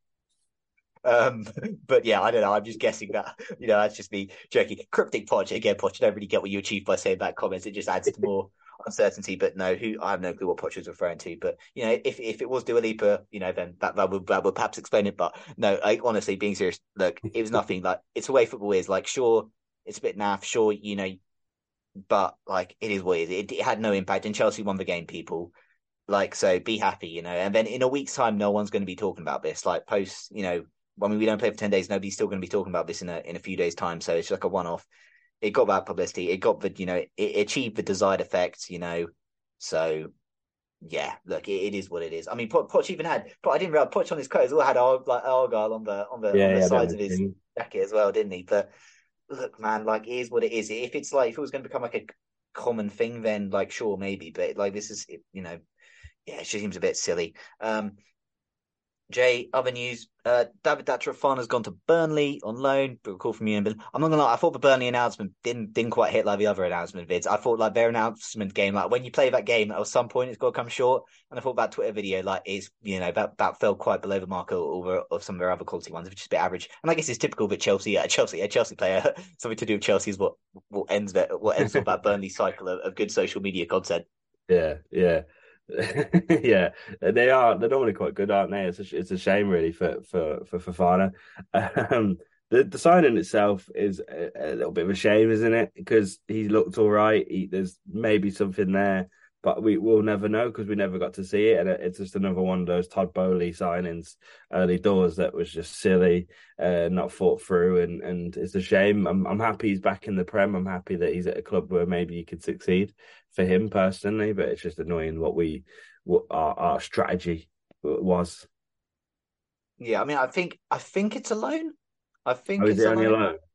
but yeah, I don't know. I'm just guessing that that's just me joking. Cryptic Poch again. Poch, I don't really get what you achieved by saying that comments. It just adds to more uncertainty. But no, I have no clue what Poch was referring to. But if it was Dua Lipa, then that would perhaps explain it. But no, honestly, being serious, look, it was nothing. Like it's the way football is. Like sure, it's a bit naff. Sure, but like it is what it is. It had no impact, and Chelsea won the game. People. Like so, be happy, and then in a week's time, no one's going to be talking about this. Like post, I mean, we don't play for 10 days. Nobody's still going to be talking about this in a few days' time. So it's like a one-off. It got that publicity. It got it achieved the desired effect, So, yeah, look, it is what it is. I mean, Poch even had, I didn't realize Poch on his coat as well had Argyle on the sides of his jacket as well, didn't he? But look, man, like, it is what it is. If it's like, if it was going to become like a common thing, then like, sure, maybe. But like, this is, yeah, it just seems a bit silly. Jay, other news. David Datro has gone to Burnley on loan. But call from you. I'm not gonna lie. I thought the Burnley announcement didn't quite hit like the other announcement vids. I thought like their announcement game, like when you play that game, at some point it's got to come short. And I thought that Twitter video, like, is that fell quite below the mark of some of their other quality ones, which is a bit average. And I guess it's typical that a Chelsea player, something to do with Chelsea is what ends with that Burnley cycle of good social media content. Yeah. Yeah, they're normally quite good, aren't they? It's a shame really for Fofana. The signing itself is a little bit of a shame, isn't it? Because he looked all right. There's maybe something there, but we'll never know because we never got to see it. And it's just another one of those Todd Bowley signings early doors that was just silly, not thought through, and it's a shame. I'm happy he's back in the Prem. I'm happy that he's at a club where maybe he could succeed for him personally, but it's just annoying what our strategy was. Yeah, I mean, I think it's a loan. I think it's only a loan.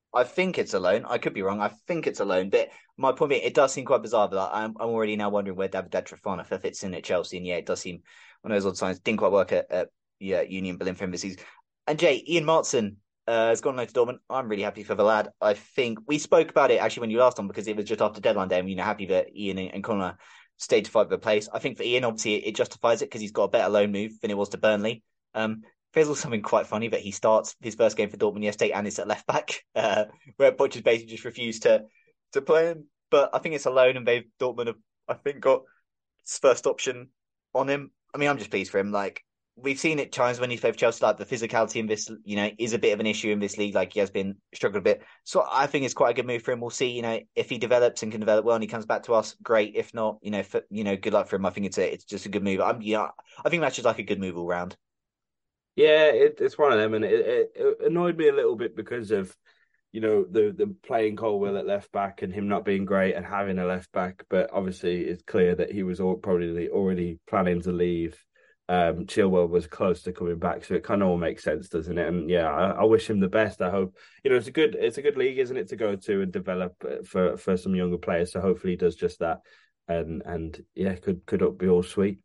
I think it's a loan. I could be wrong. I think it's a loan. But my point being, it does seem quite bizarre. But I'm already now wondering where David Trofano fits in at Chelsea. And yeah, it does seem one of those odd signs. Didn't quite work at Union Berlin for him this season. And Jay, Ian Martson has gone loan to Dortmund. I'm really happy for the lad. I think we spoke about it actually when you last on, because it was just after deadline day. And happy that Ian and Connor stayed to fight for the place. I think for Ian, obviously, it justifies it because he's got a better loan move than it was to Burnley. There's also something quite funny that he starts his first game for Dortmund yesterday and it's at left back, where Poch basically just refused to play him. But I think it's a loan, and Dortmund have, I think, got his first option on him. I mean, I'm just pleased for him. Like, we've seen it times when he's played for Chelsea, like the physicality in this, is a bit of an issue in this league. Like, he has been struggling a bit. So I think it's quite a good move for him. We'll see, if he develops and can develop well and he comes back to us, great. If not, good luck for him. I think it's just a good move. I think that's just like a good move all round. Yeah, it's one of them, and it annoyed me a little bit because of, the playing Colwill at left back and him not being great and having a left back. But obviously, it's clear that he was probably already planning to leave. Chilwell was close to coming back, so it kind of all makes sense, doesn't it? And yeah, I wish him the best. I hope it's a good league, isn't it, to go to and develop for some younger players. So hopefully he does just that, and yeah, could be all sweet.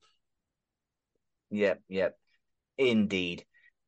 Yep. Indeed.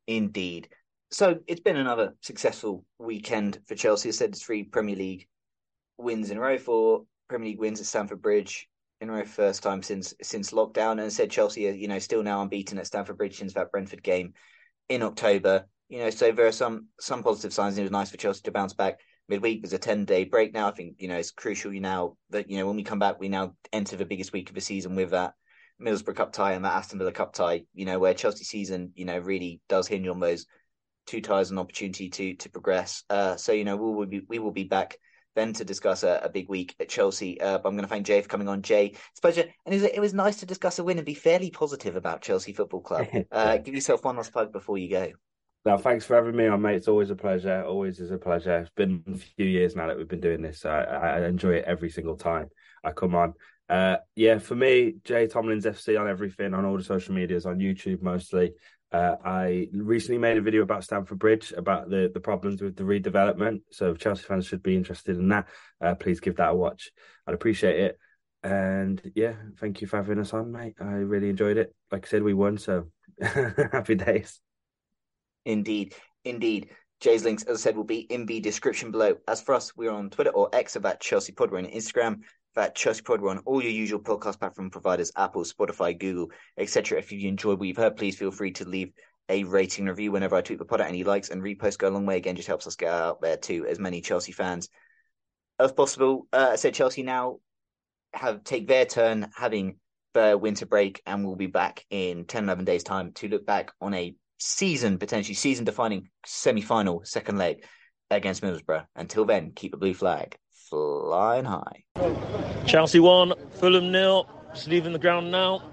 So it's been another successful weekend for Chelsea. I said it's 3 Premier League wins in a row, 4 Premier League wins at Stamford Bridge in a row, first time since lockdown. And I said Chelsea are, still now unbeaten at Stamford Bridge since that Brentford game in October. So there are some positive signs. It was nice for Chelsea to bounce back midweek. There's a 10-day break now. I think, it's crucial now that, when we come back, we now enter the biggest week of the season with that Middlesbrough Cup tie and that Aston Villa Cup tie, where Chelsea season, really does hinge on those 2 ties and opportunity to progress. So, we will be back then to discuss a big week at Chelsea. But I'm going to thank Jay for coming on. Jay, it's a pleasure. And it was nice to discuss a win and be fairly positive about Chelsea Football Club. Give yourself one last plug before you go. No, thanks for having me on, mate. It's always a pleasure. Always is a pleasure. It's been a few years now that we've been doing this. I enjoy it every single time I come on. For me, Jay Tomlins FC on everything, on all the social medias, on YouTube mostly. I recently made a video about Stamford Bridge, about the problems with the redevelopment. So if Chelsea fans should be interested in that, please give that a watch. I'd appreciate it. And yeah, thank you for having us on, mate. I really enjoyed it. Like I said, we won, so happy days. Indeed. Jay's links, as I said, will be in the description below. As for us, we're on Twitter or X about Chelsea Pod. We're on Instagram at Chelsea Pod. We're on all your usual podcast platform providers, Apple, Spotify, Google, etc. If you enjoyed what you've heard, please feel free to leave a rating review whenever I tweet the pod out. Any likes and reposts go a long way. Again, just helps us get out there to as many Chelsea fans as possible. I said Chelsea now take their turn having the winter break, and we'll be back in 10-11 days' time to look back on a potentially season-defining semi-final second leg against Middlesbrough. Until then, keep the blue flag flying high. Chelsea 1, Fulham 0. Just leaving the ground now.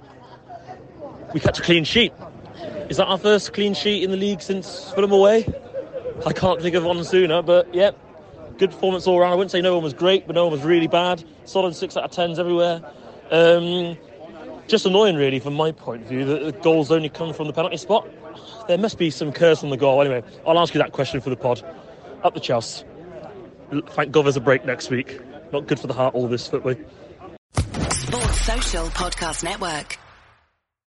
We kept a clean sheet. Is that our first clean sheet in the league since Fulham away? I can't think of one sooner, but yeah, good performance all around. I wouldn't say no one was great, but no one was really bad. Solid 6 out of 10s everywhere. Just annoying, really, from my point of view, that the goals only come from the penalty spot. There must be some curse on the goal. Anyway, I'll ask you that question for the pod. Up the Chelsea. Thank God there's a break next week. Not good for the heart, all this football. Sports Social Podcast Network.